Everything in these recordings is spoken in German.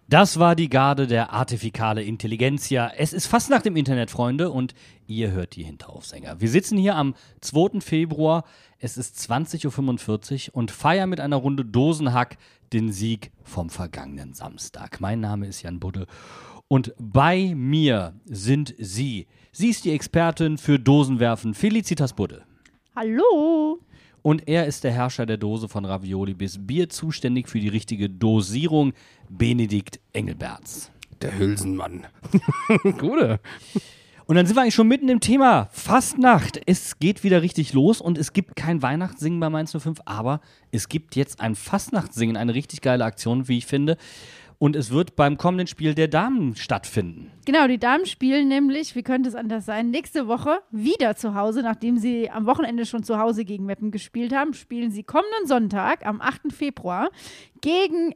Das war die Garde der Artificale Intelligentsia. Es ist fast nach dem Internet, Freunde, und ihr hört die Hinteraufsänger. Wir sitzen hier am 2. Februar, es ist 20.45 Uhr und feiern mit einer Runde Dosenhack den Sieg vom vergangenen Samstag. Mein Name ist Jan Budde und bei mir sind Sie. Sie ist die Expertin für Dosenwerfen, Felicitas Budde. Hallo. Und er ist der Herrscher der Dose von Ravioli bis Bier, zuständig für die richtige Dosierung, Benedikt Engelberts. Der Hülsenmann. Gute. Und dann sind wir eigentlich schon mitten im Thema Fastnacht. Es geht wieder richtig los und es gibt kein Weihnachtssingen bei Mainz 05, aber es gibt jetzt ein Fastnachtssingen, eine richtig geile Aktion, wie ich finde. Und es wird beim kommenden Spiel der Damen stattfinden. Genau, die Damen spielen nämlich, wie könnte es anders sein, nächste Woche wieder zu Hause, nachdem sie am Wochenende schon zu Hause gegen Meppen gespielt haben, spielen sie kommenden Sonntag am 8. Februar gegen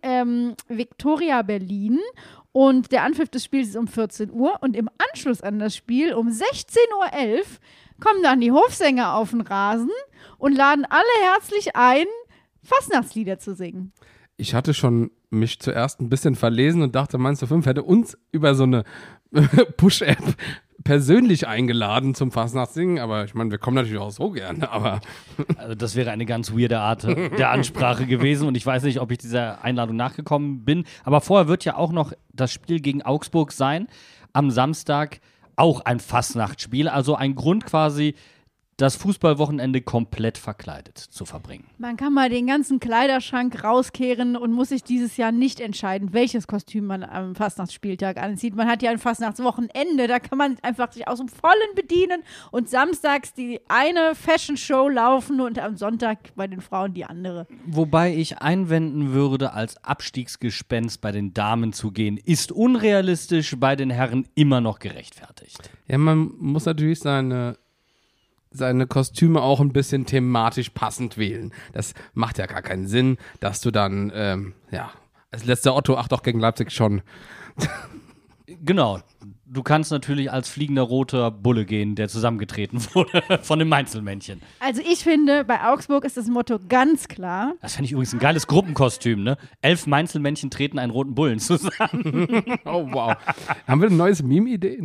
Viktoria Berlin. Und der Anpfiff des Spiels ist um 14 Uhr und im Anschluss an das Spiel um 16.11 Uhr kommen dann die Hofsänger auf den Rasen und laden alle herzlich ein, Fastnachtslieder zu singen. Ich hatte schon mich zuerst ein bisschen verlesen und dachte, Mainz 05 hätte uns über so eine Push-App persönlich eingeladen zum Fastnachtssingen, aber ich meine, wir kommen natürlich auch so gerne, aber Also das wäre eine ganz weirde Art der Ansprache gewesen und ich weiß nicht, ob ich dieser Einladung nachgekommen bin, aber vorher wird ja auch noch das Spiel gegen Augsburg sein, am Samstag auch ein Fastnachtsspiel, also ein Grund quasi, das Fußballwochenende komplett verkleidet zu verbringen. Man kann mal den ganzen Kleiderschrank rauskehren und muss sich dieses Jahr nicht entscheiden, welches Kostüm man am Fastnachtsspieltag anzieht. Man hat ja ein Fastnachtswochenende, da kann man einfach sich aus dem Vollen bedienen und samstags die eine Fashion-Show laufen und am Sonntag bei den Frauen die andere. Wobei ich einwenden würde, als Abstiegsgespenst bei den Damen zu gehen, ist unrealistisch, bei den Herren immer noch gerechtfertigt. ja, man muss natürlich seine Kostüme auch ein bisschen thematisch passend wählen. Das macht ja gar keinen Sinn, dass du dann, als letzter Otto, ach doch, gegen Leipzig schon. Genau. Du kannst natürlich als fliegender roter Bulle gehen, der zusammengetreten wurde von dem Mainzelmännchen. Also ich finde, bei Augsburg ist das Motto ganz klar. Das fände ich übrigens ein geiles Gruppenkostüm, ne? 11 Mainzelmännchen treten einen roten Bullen zusammen. Oh, wow. Haben wir eine neues Meme-Idee?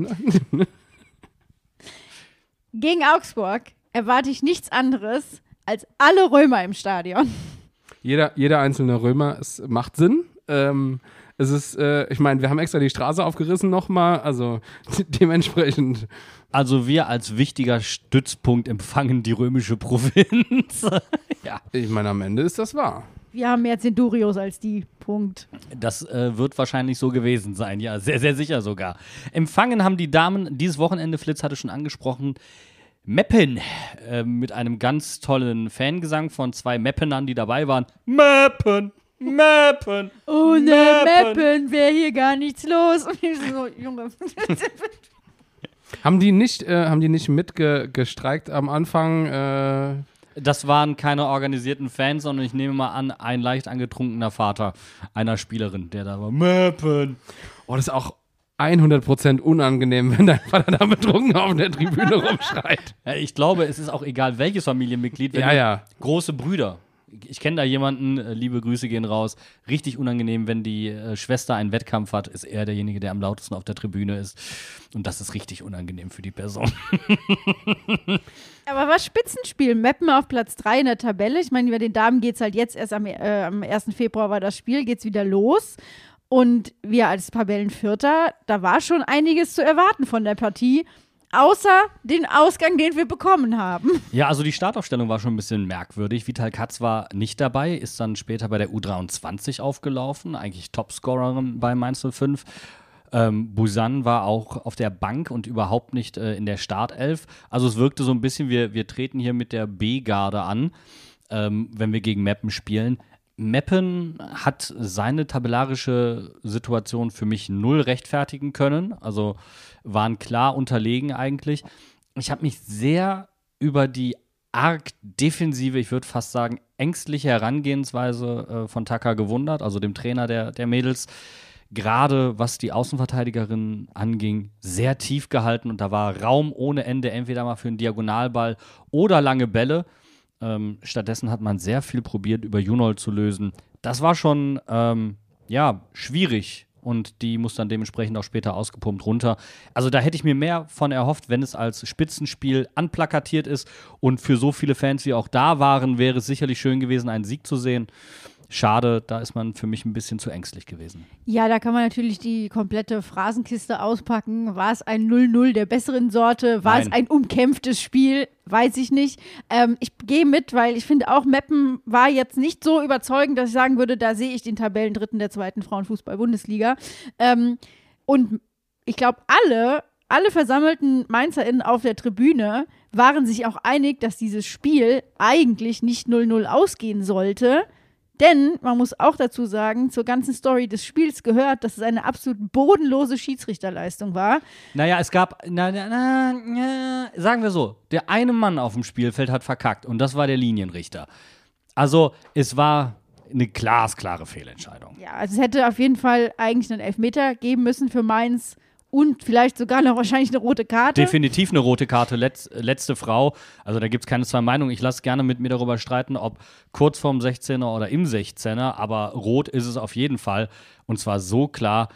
Gegen Augsburg erwarte ich nichts anderes als alle Römer im Stadion. Jeder einzelne Römer, es macht Sinn. Es ist, ich meine, wir haben extra die Straße aufgerissen nochmal, also dementsprechend. Also wir als wichtiger Stützpunkt empfangen die römische Provinz. Ja. Ich meine, am Ende ist das wahr. Wir haben mehr Centurios als die. Punkt. Das wird wahrscheinlich so gewesen sein, ja, sehr, sehr sicher sogar. Empfangen haben die Damen dieses Wochenende, Flitz hatte schon angesprochen, Meppen mit einem ganz tollen Fangesang von 2 Meppenern, die dabei waren. Meppen, Meppen, Ohne Meppen wäre hier gar nichts los. Und ich so, Junge. Haben die nicht mitgestreikt am Anfang? Das waren keine organisierten Fans, sondern ich nehme mal an, ein leicht angetrunkener Vater einer Spielerin, der da war. Meppen. Oh, das ist auch 100% unangenehm, wenn dein Vater da betrunken auf der Tribüne rumschreit. Ja, ich glaube, es ist auch egal, welches Familienmitglied, wenn Ja. große Brüder. Ich kenne da jemanden, liebe Grüße gehen raus, richtig unangenehm, wenn die Schwester einen Wettkampf hat, ist er derjenige, der am lautesten auf der Tribüne ist. Und das ist richtig unangenehm für die Person. Aber was Spitzenspiel? Meppen auf Platz 3 in der Tabelle. Ich meine, bei den Damen geht es halt jetzt erst am 1. Februar war das Spiel, geht es wieder los. Und wir als Tabellenvierter, da war schon einiges zu erwarten von der Partie. Außer den Ausgang, den wir bekommen haben. Ja, also die Startaufstellung war schon ein bisschen merkwürdig. Vital Katz war nicht dabei, ist dann später bei der U23 aufgelaufen, eigentlich Topscorerin bei Mainz 05. Busan war auch auf der Bank und überhaupt nicht in der Startelf. Also es wirkte so ein bisschen, wir treten hier mit der B-Garde an, wenn wir gegen Meppen spielen. Meppen hat seine tabellarische Situation für mich null rechtfertigen können, also waren klar unterlegen eigentlich. Ich habe mich sehr über die arg defensive, ich würde fast sagen ängstliche Herangehensweise von Taka gewundert, also dem Trainer der Mädels. Gerade was die Außenverteidigerin anging, sehr tief gehalten und da war Raum ohne Ende, entweder mal für einen Diagonalball oder lange Bälle. Stattdessen hat man sehr viel probiert, über Junol zu lösen. Das war schon schwierig und die muss dann dementsprechend auch später ausgepumpt runter. Also da hätte ich mir mehr von erhofft, wenn es als Spitzenspiel anplakatiert ist und für so viele Fans, wie auch da waren, wäre es sicherlich schön gewesen, einen Sieg zu sehen. Schade, da ist man für mich ein bisschen zu ängstlich gewesen. Ja, da kann man natürlich die komplette Phrasenkiste auspacken. War es ein 0-0 der besseren Sorte? War es ein umkämpftes Spiel? Weiß ich nicht. Ich gehe mit, weil ich finde auch, Meppen war jetzt nicht so überzeugend, dass ich sagen würde, da sehe ich den Tabellendritten der 2. Frauenfußball-Bundesliga. Und ich glaube, alle versammelten MainzerInnen auf der Tribüne waren sich auch einig, dass dieses Spiel eigentlich nicht 0-0 ausgehen sollte. Denn, man muss auch dazu sagen, zur ganzen Story des Spiels gehört, dass es eine absolut bodenlose Schiedsrichterleistung war. Naja, es gab, sagen wir so, der eine Mann auf dem Spielfeld hat verkackt und das war der Linienrichter. Also, es war eine glasklare Fehlentscheidung. Ja, also es hätte auf jeden Fall eigentlich einen Elfmeter geben müssen für Mainz. Und vielleicht sogar noch wahrscheinlich eine rote Karte. Definitiv eine rote Karte, letzte Frau. Also da gibt es keine zwei Meinungen. Ich lasse gerne mit mir darüber streiten, ob kurz vorm 16er oder im 16er. Aber rot ist es auf jeden Fall. Und zwar so klar,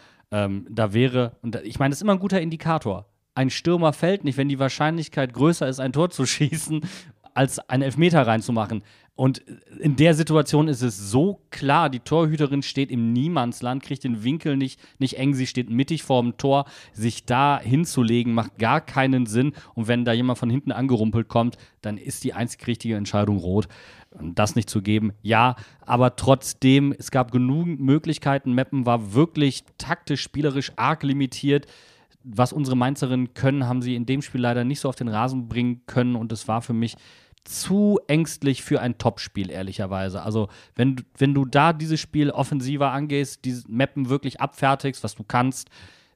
da wäre, und ich meine, das ist immer ein guter Indikator. Ein Stürmer fällt nicht, wenn die Wahrscheinlichkeit größer ist, ein Tor zu schießen, als einen Elfmeter reinzumachen. Und in der Situation ist es so klar, die Torhüterin steht im Niemandsland, kriegt den Winkel nicht eng, sie steht mittig vorm Tor. Sich da hinzulegen, macht gar keinen Sinn. Und wenn da jemand von hinten angerumpelt kommt, dann ist die einzig richtige Entscheidung rot. Und das nicht zu geben, ja, aber trotzdem, es gab genügend Möglichkeiten. Meppen war wirklich taktisch, spielerisch arg limitiert. Was unsere Mainzerinnen können, haben sie in dem Spiel leider nicht so auf den Rasen bringen können. Und es war für mich zu ängstlich für ein Topspiel, ehrlicherweise. Also, wenn du da dieses Spiel offensiver angehst, dieses Mappen wirklich abfertigst, was du kannst,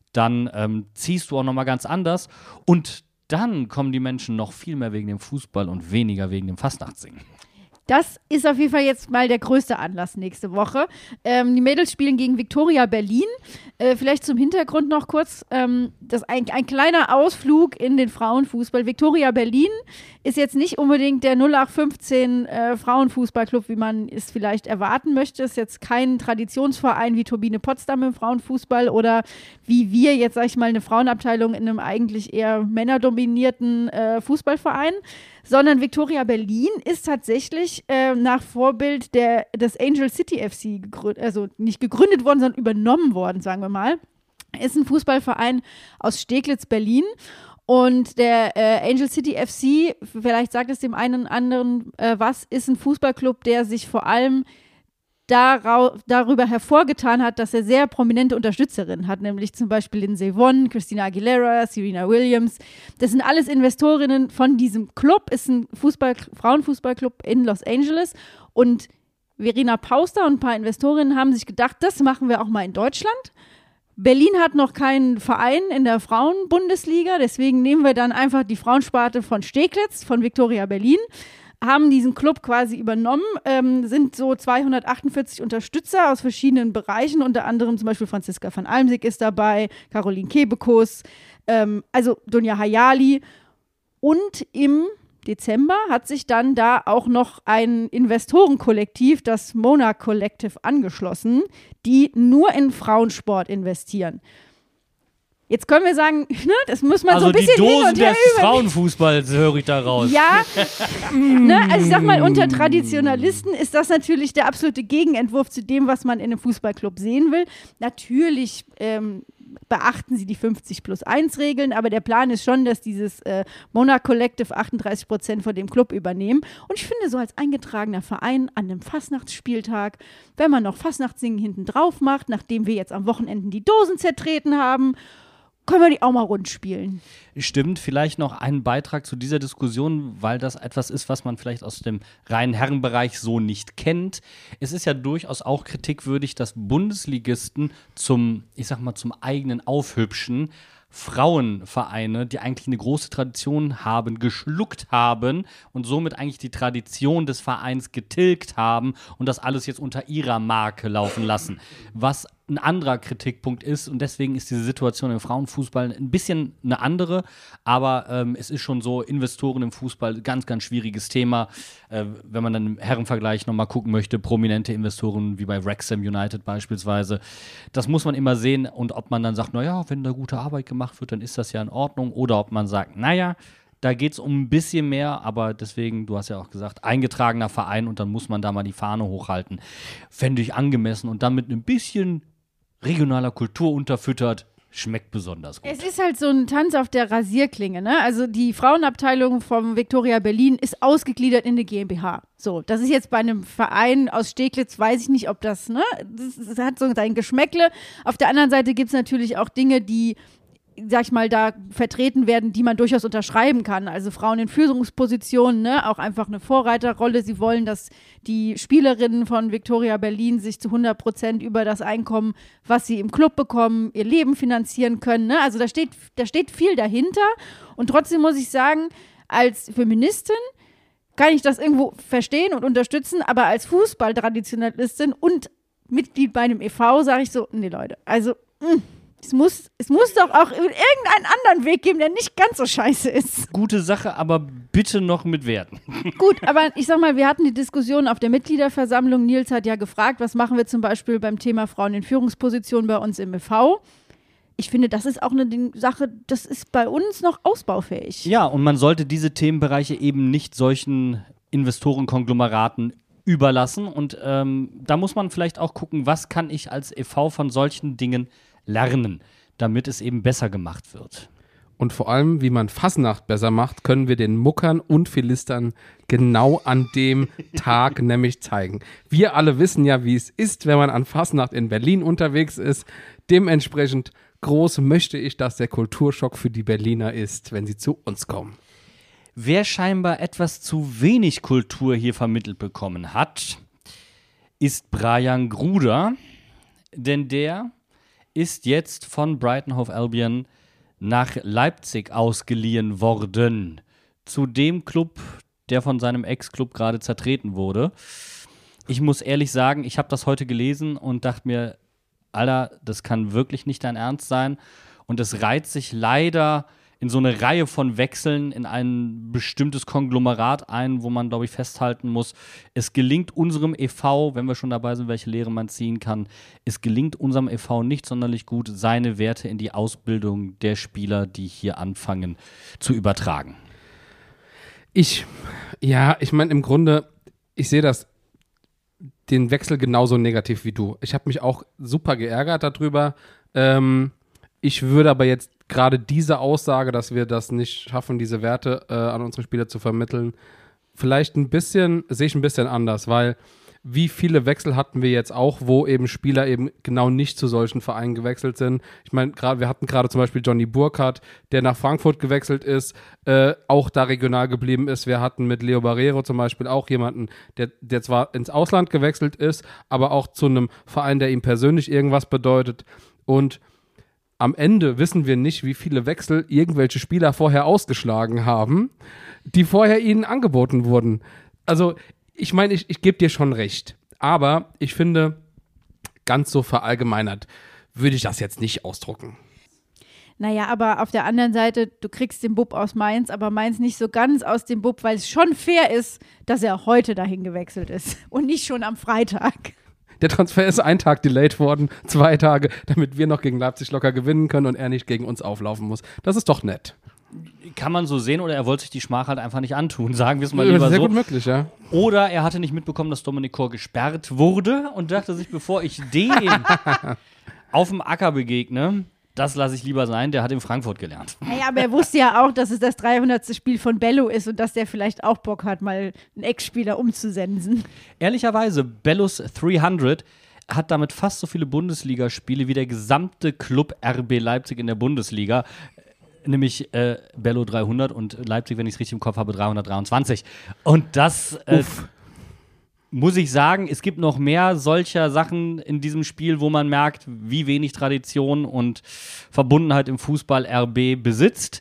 dann ziehst du auch nochmal ganz anders. Und dann kommen die Menschen noch viel mehr wegen dem Fußball und weniger wegen dem Fastnachtssingen. Das ist auf jeden Fall jetzt mal der größte Anlass nächste Woche. Die Mädels spielen gegen Viktoria Berlin. Vielleicht zum Hintergrund noch kurz, das ist ein kleiner Ausflug in den Frauenfußball. Viktoria Berlin ist jetzt nicht unbedingt der 0815 Frauenfußballclub, wie man es vielleicht erwarten möchte. Ist jetzt kein Traditionsverein wie Turbine Potsdam im Frauenfußball oder wie wir jetzt, sag ich mal, eine Frauenabteilung in einem eigentlich eher männerdominierten Fußballverein. Sondern Viktoria Berlin ist tatsächlich nach Vorbild des Angel City FC gegründet, also nicht gegründet worden, sondern übernommen worden, sagen wir mal. Ist ein Fußballverein aus Steglitz, Berlin. Und der Angel City FC, vielleicht sagt es dem einen oder anderen was, ist ein Fußballclub, der sich vor allem darüber hervorgetan hat, dass er sehr prominente Unterstützerinnen hat, nämlich zum Beispiel Lindsay Vonn, Christina Aguilera, Serena Williams. Das sind alles Investorinnen von diesem Club, ist ein Frauenfußballclub in Los Angeles und Verena Pauster und ein paar Investorinnen haben sich gedacht, das machen wir auch mal in Deutschland. Berlin hat noch keinen Verein in der Frauenbundesliga, deswegen nehmen wir dann einfach die Frauensparte von Steglitz, von Viktoria Berlin, haben diesen Club quasi übernommen, sind so 248 Unterstützer aus verschiedenen Bereichen, unter anderem zum Beispiel Franziska van Almsick ist dabei, Caroline Kebekus, also Dunja Hayali. Und im Dezember hat sich dann da auch noch ein Investorenkollektiv, das Mona Collective, angeschlossen, die nur in Frauensport investieren. Jetzt können wir sagen, das muss man so ein bisschen hin und her Also die Dosen des Frauenfußballs höre ich da raus. Ja, also ich sag mal, unter Traditionalisten ist das natürlich der absolute Gegenentwurf zu dem, was man in einem Fußballclub sehen will. Natürlich beachten sie die 50+1-Regeln, aber der Plan ist schon, dass dieses Mona Collective 38% von dem Club übernehmen. Und ich finde, so als eingetragener Verein an einem Fastnachtsspieltag, wenn man noch Fastnachtssingen hinten drauf macht, nachdem wir jetzt am Wochenende die Dosen zertreten haben, können wir die auch mal rund spielen. Stimmt, vielleicht noch einen Beitrag zu dieser Diskussion, weil das etwas ist, was man vielleicht aus dem reinen Herrenbereich so nicht kennt. Es ist ja durchaus auch kritikwürdig, dass Bundesligisten zum eigenen Aufhübschen Frauenvereine, die eigentlich eine große Tradition haben, geschluckt haben und somit eigentlich die Tradition des Vereins getilgt haben und das alles jetzt unter ihrer Marke laufen lassen. Was ein anderer Kritikpunkt ist und deswegen ist diese Situation im Frauenfußball ein bisschen eine andere, aber es ist schon so, Investoren im Fußball, ganz, ganz schwieriges Thema. Wenn man dann im Herrenvergleich nochmal gucken möchte, prominente Investoren wie bei Wrexham United beispielsweise, das muss man immer sehen und ob man dann sagt, naja, wenn da gute Arbeit gemacht wird, dann ist das ja in Ordnung, oder ob man sagt, naja, da geht es um ein bisschen mehr, aber deswegen, du hast ja auch gesagt, eingetragener Verein und dann muss man da mal die Fahne hochhalten. Fände ich angemessen und dann mit ein bisschen regionaler Kultur unterfüttert, schmeckt besonders gut. Es ist halt so ein Tanz auf der Rasierklinge, ne? Also die Frauenabteilung vom Viktoria Berlin ist ausgegliedert in eine GmbH. So, das ist jetzt bei einem Verein aus Steglitz, weiß ich nicht, ob das, ne? Das hat so sein Geschmäckle. Auf der anderen Seite gibt es natürlich auch Dinge, die, sag ich mal, da vertreten werden, die man durchaus unterschreiben kann. Also Frauen in Führungspositionen, ne, auch einfach eine Vorreiterrolle. Sie wollen, dass die Spielerinnen von Viktoria Berlin sich zu 100% über das Einkommen, was sie im Club bekommen, ihr Leben finanzieren können. Ne? Also da steht viel dahinter. Und trotzdem muss ich sagen, als Feministin kann ich das irgendwo verstehen und unterstützen, aber als Fußballtraditionalistin und Mitglied bei einem e.V. sage ich so, nee Leute, also es muss doch auch irgendeinen anderen Weg geben, der nicht ganz so scheiße ist. Gute Sache, aber bitte noch mit Werten. Gut, aber ich sag mal, wir hatten die Diskussion auf der Mitgliederversammlung. Nils hat ja gefragt, was machen wir zum Beispiel beim Thema Frauen in Führungspositionen bei uns im e.V.? Ich finde, das ist auch eine Sache, das ist bei uns noch ausbaufähig. Ja, und man sollte diese Themenbereiche eben nicht solchen Investorenkonglomeraten überlassen. Und da muss man vielleicht auch gucken, was kann ich als e.V. von solchen Dingen lernen, damit es eben besser gemacht wird. Und vor allem, wie man Fasnacht besser macht, können wir den Muckern und Philistern genau an dem Tag nämlich zeigen. Wir alle wissen ja, wie es ist, wenn man an Fasnacht in Berlin unterwegs ist. Dementsprechend groß möchte ich, dass der Kulturschock für die Berliner ist, wenn sie zu uns kommen. Wer scheinbar etwas zu wenig Kultur hier vermittelt bekommen hat, ist Brian Gruder, denn der ist jetzt von Brighton Hove Albion nach Leipzig ausgeliehen worden. Zu dem Club, der von seinem Ex-Club gerade zertreten wurde. Ich muss ehrlich sagen, ich habe das heute gelesen und dachte mir, Alter, das kann wirklich nicht dein Ernst sein. Und es reiht sich leider in so eine Reihe von Wechseln in ein bestimmtes Konglomerat ein, wo man, glaube ich, festhalten muss, es gelingt unserem e.V., wenn wir schon dabei sind, welche Lehre man ziehen kann, es gelingt unserem e.V. nicht sonderlich gut, seine Werte in die Ausbildung der Spieler, die hier anfangen, zu übertragen. Ich meine, im Grunde, ich sehe den Wechsel genauso negativ wie du. Ich habe mich auch super geärgert darüber. Ich würde aber jetzt gerade diese Aussage, dass wir das nicht schaffen, diese Werte an unsere Spieler zu vermitteln, vielleicht sehe ich ein bisschen anders, weil wie viele Wechsel hatten wir jetzt auch, wo eben Spieler eben genau nicht zu solchen Vereinen gewechselt sind. Ich meine, wir hatten gerade zum Beispiel Johnny Burkhardt, der nach Frankfurt gewechselt ist, auch da regional geblieben ist. Wir hatten mit Leo Barrero zum Beispiel auch jemanden, der zwar ins Ausland gewechselt ist, aber auch zu einem Verein, der ihm persönlich irgendwas bedeutet. Und am Ende wissen wir nicht, wie viele Wechsel irgendwelche Spieler vorher ausgeschlagen haben, die vorher ihnen angeboten wurden. Also, ich meine, ich gebe dir schon recht. Aber ich finde, ganz so verallgemeinert würde ich das jetzt nicht ausdrucken. Naja, aber auf der anderen Seite, du kriegst den Bub aus Mainz, aber Mainz nicht so ganz aus dem Bub, weil es schon fair ist, dass er heute dahin gewechselt ist und nicht schon am Freitag. Der Transfer ist 1 Tag delayed worden, 2 Tage, damit wir noch gegen Leipzig locker gewinnen können und er nicht gegen uns auflaufen muss. Das ist doch nett. Kann man so sehen, oder er wollte sich die Schmach halt einfach nicht antun, sagen wir es mal lieber das ist sehr so. gut möglich, ja. Oder er hatte nicht mitbekommen, dass Dominik Kor gesperrt wurde und dachte sich, bevor ich dem auf dem Acker begegne, das lasse ich lieber sein, der hat in Frankfurt gelernt. Naja, aber er wusste ja auch, dass es das 300. Spiel von Bello ist und dass der vielleicht auch Bock hat, mal einen Ex-Spieler umzusensen. Ehrlicherweise, Bellos 300 hat damit fast so viele Bundesligaspiele wie der gesamte Club RB Leipzig in der Bundesliga. Nämlich Bello 300 und Leipzig, wenn ich es richtig im Kopf habe, 323. Und das muss ich sagen, es gibt noch mehr solcher Sachen in diesem Spiel, wo man merkt, wie wenig Tradition und Verbundenheit im Fußball RB besitzt.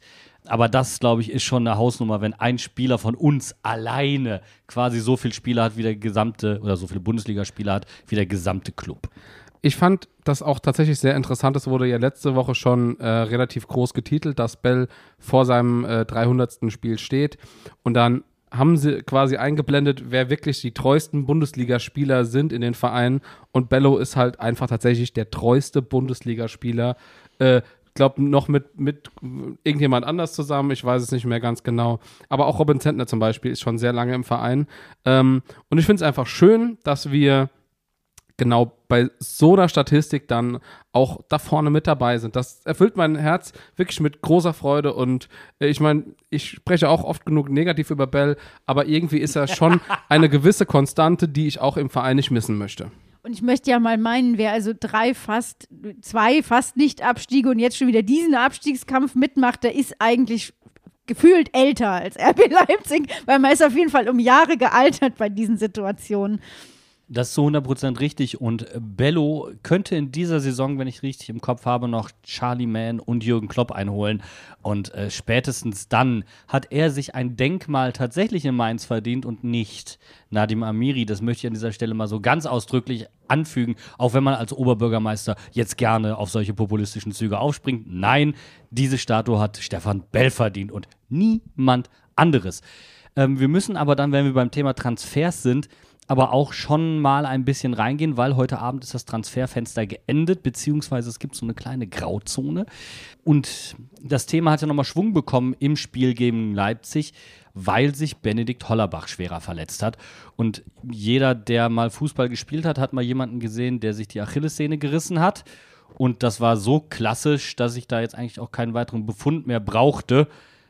Aber das, glaube ich, ist schon eine Hausnummer, wenn ein Spieler von uns alleine quasi so viele Spieler hat wie der gesamte, oder so viele Bundesligaspieler hat wie der gesamte Club. Ich fand das auch tatsächlich sehr interessant. Es wurde ja letzte Woche schon relativ groß getitelt, dass Bell vor seinem 300. Spiel steht. Und dann haben sie quasi eingeblendet, wer wirklich die treuesten Bundesligaspieler sind in den Vereinen. Und Bello ist halt einfach tatsächlich der treueste Bundesligaspieler. Ich glaube, noch mit irgendjemand anders zusammen. Ich weiß es nicht mehr ganz genau. Aber auch Robin Zentner zum Beispiel ist schon sehr lange im Verein. Und ich finde es einfach schön, dass wir genau bei so einer Statistik dann auch da vorne mit dabei sind. Das erfüllt mein Herz wirklich mit großer Freude und ich meine, ich spreche auch oft genug negativ über Bell, aber irgendwie ist er schon eine gewisse Konstante, die ich auch im Verein nicht missen möchte. Und ich möchte ja mal meinen, wer also zwei fast Nicht-Abstiege und jetzt schon wieder diesen Abstiegskampf mitmacht, der ist eigentlich gefühlt älter als RB Leipzig, weil man ist auf jeden Fall um Jahre gealtert bei diesen Situationen. Das ist zu 100% richtig und Bello könnte in dieser Saison, wenn ich richtig im Kopf habe, noch Charlie Mann und Jürgen Klopp einholen und spätestens dann hat er sich ein Denkmal tatsächlich in Mainz verdient und nicht Nadim Amiri. Das möchte ich an dieser Stelle mal so ganz ausdrücklich anfügen, auch wenn man als Oberbürgermeister jetzt gerne auf solche populistischen Züge aufspringt. Nein, diese Statue hat Stefan Bell verdient und niemand anderes. Wir müssen aber dann, wenn wir beim Thema Transfers sind, aber auch schon mal ein bisschen reingehen, weil heute Abend ist das Transferfenster geendet, beziehungsweise es gibt so eine kleine Grauzone. Und das Thema hat ja nochmal Schwung bekommen im Spiel gegen Leipzig, weil sich Benedikt Hollerbach schwerer verletzt hat. Und jeder, der mal Fußball gespielt hat, hat mal jemanden gesehen, der sich die Achillessehne gerissen hat. Und das war so klassisch, dass ich da jetzt eigentlich auch keinen weiteren Befund mehr brauchte.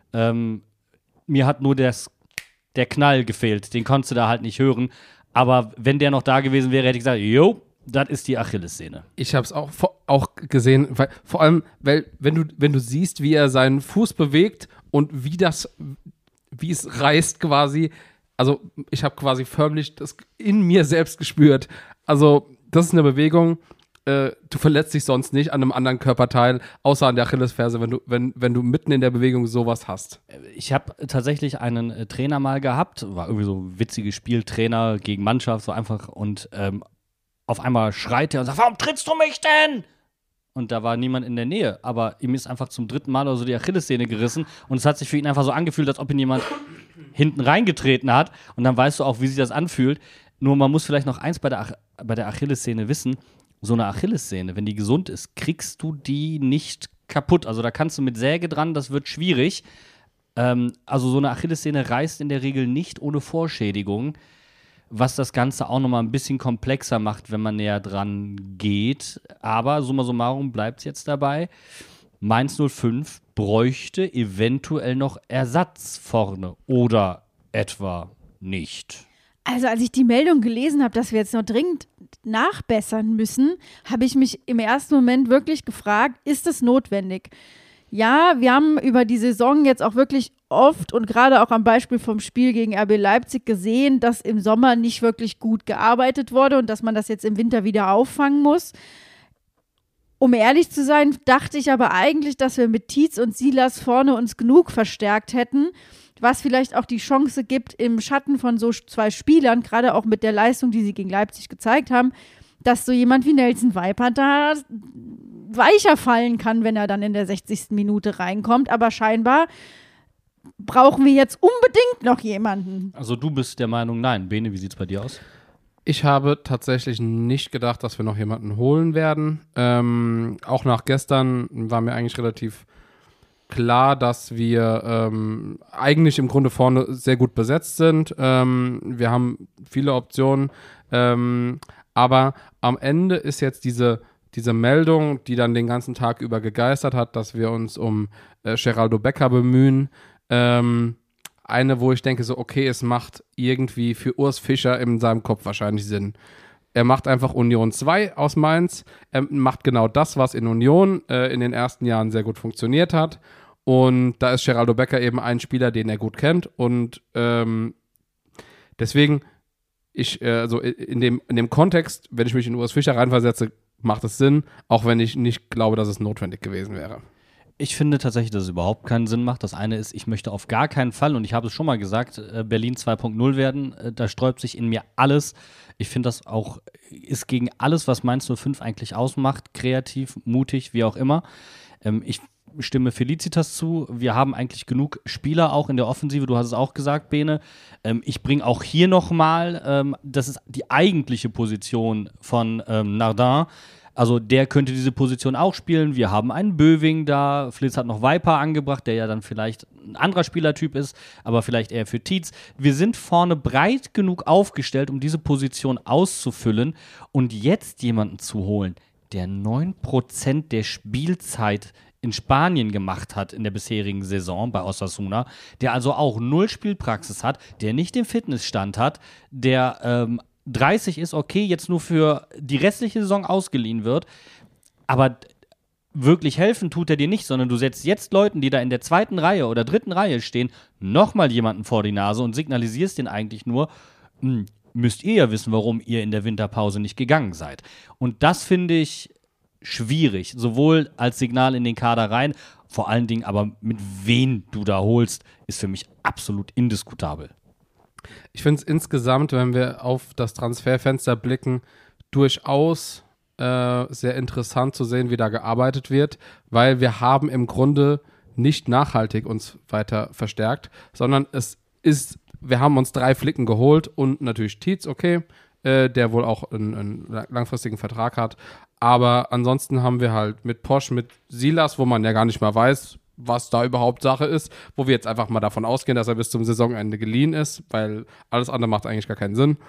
Mir hat nur der Knall gefehlt, den konntest du da halt nicht hören. Aber wenn der noch da gewesen wäre, hätte ich gesagt, jo, das ist die Achillessehne. Ich habe es auch gesehen, weil, vor allem, weil wenn du siehst, wie er seinen Fuß bewegt und wie es reißt quasi, also ich habe quasi förmlich das in mir selbst gespürt. Also das ist eine Bewegung, du verletzt dich sonst nicht an einem anderen Körperteil, außer an der Achillesferse, wenn du mitten in der Bewegung sowas hast. Ich habe tatsächlich einen Trainer mal gehabt, war irgendwie so ein witziges Spieltrainer gegen Mannschaft, so einfach und auf einmal schreit er und sagt, warum trittst du mich denn? Und da war niemand in der Nähe, aber ihm ist einfach zum 3. Mal oder so die Achillessehne gerissen und es hat sich für ihn einfach so angefühlt, als ob ihn jemand hinten reingetreten hat und dann weißt du auch, wie sich das anfühlt. Nur man muss vielleicht noch eins bei der Achillessehne wissen, so eine Achillessehne, wenn die gesund ist, kriegst du die nicht kaputt. Also da kannst du mit Säge dran, das wird schwierig. Also so eine Achillessehne reißt in der Regel nicht ohne Vorschädigung, was das Ganze auch nochmal ein bisschen komplexer macht, wenn man näher dran geht. Aber summa summarum bleibt es jetzt dabei. Mainz 05 bräuchte eventuell noch Ersatz vorne oder etwa nicht. Also als ich die Meldung gelesen habe, dass wir jetzt noch dringend nachbessern müssen, habe ich mich im ersten Moment wirklich gefragt, ist das notwendig? Ja, wir haben über die Saison jetzt auch wirklich oft und gerade auch am Beispiel vom Spiel gegen RB Leipzig gesehen, dass im Sommer nicht wirklich gut gearbeitet wurde und dass man das jetzt im Winter wieder auffangen muss. Um ehrlich zu sein, dachte ich aber eigentlich, dass wir mit Tietz und Silas vorne uns genug verstärkt hätten, was vielleicht auch die Chance gibt, im Schatten von so 2 Spielern, gerade auch mit der Leistung, die sie gegen Leipzig gezeigt haben, dass so jemand wie Nelson Weipert da weicher fallen kann, wenn er dann in der 60. Minute reinkommt. Aber scheinbar brauchen wir jetzt unbedingt noch jemanden. Also du bist der Meinung, nein. Bene, wie sieht's bei dir aus? Ich habe tatsächlich nicht gedacht, dass wir noch jemanden holen werden. Auch nach gestern war mir eigentlich relativ klar, dass wir eigentlich im Grunde vorne sehr gut besetzt sind. Wir haben viele Optionen, aber am Ende ist jetzt diese Meldung, die dann den ganzen Tag über gegeistert hat, dass wir uns um Geraldo Becker bemühen. Eine, wo ich denke so, okay, es macht irgendwie für Urs Fischer in seinem Kopf wahrscheinlich Sinn. Er macht einfach Union 2 aus Mainz. Er macht genau das, was in Union in den ersten Jahren sehr gut funktioniert hat. Und da ist Geraldo Becker eben ein Spieler, den er gut kennt. Und deswegen, also in dem Kontext, wenn ich mich in Urs Fischer reinversetze, macht es Sinn, auch wenn ich nicht glaube, dass es notwendig gewesen wäre. Ich finde tatsächlich, dass es überhaupt keinen Sinn macht. Das eine ist, ich möchte auf gar keinen Fall, und ich habe es schon mal gesagt, Berlin 2.0 werden. Da sträubt sich in mir alles. Ich finde, das auch ist gegen alles, was Mainz 05 eigentlich ausmacht. Kreativ, mutig, wie auch immer. Ich stimme Felicitas zu. Wir haben eigentlich genug Spieler auch in der Offensive. Du hast es auch gesagt, Bene. Ich bringe auch hier nochmal, das ist die eigentliche Position von Nardin. Also der könnte diese Position auch spielen. Wir haben einen Böwing da. Flitz hat noch Viper angebracht, der ja dann vielleicht ein anderer Spielertyp ist, aber vielleicht eher für Tietz. Wir sind vorne breit genug aufgestellt, um diese Position auszufüllen. Und jetzt jemanden zu holen, der 9% der Spielzeit in Spanien gemacht hat in der bisherigen Saison bei Osasuna, der also auch 0 Spielpraxis hat, der nicht den Fitnessstand hat, der 30 ist, okay, jetzt nur für die restliche Saison ausgeliehen wird, aber wirklich helfen tut er dir nicht, sondern du setzt jetzt Leuten, die da in der 2. Reihe oder 3. Reihe stehen, nochmal jemanden vor die Nase und signalisierst den eigentlich nur, müsst ihr ja wissen, warum ihr in der Winterpause nicht gegangen seid. Und das finde ich schwierig, sowohl als Signal in den Kader rein, vor allen Dingen aber mit wen du da holst, ist für mich absolut indiskutabel. Ich finde es insgesamt, wenn wir auf das Transferfenster blicken, durchaus sehr interessant zu sehen, wie da gearbeitet wird, weil wir haben im Grunde nicht nachhaltig uns weiter verstärkt, sondern wir haben uns 3 Flicken geholt und natürlich Tietz, okay, der wohl auch einen langfristigen Vertrag hat, aber ansonsten haben wir halt mit Posch, mit Silas, wo man ja gar nicht mal weiß, was da überhaupt Sache ist, wo wir jetzt einfach mal davon ausgehen, dass er bis zum Saisonende geliehen ist, weil alles andere macht eigentlich gar keinen Sinn.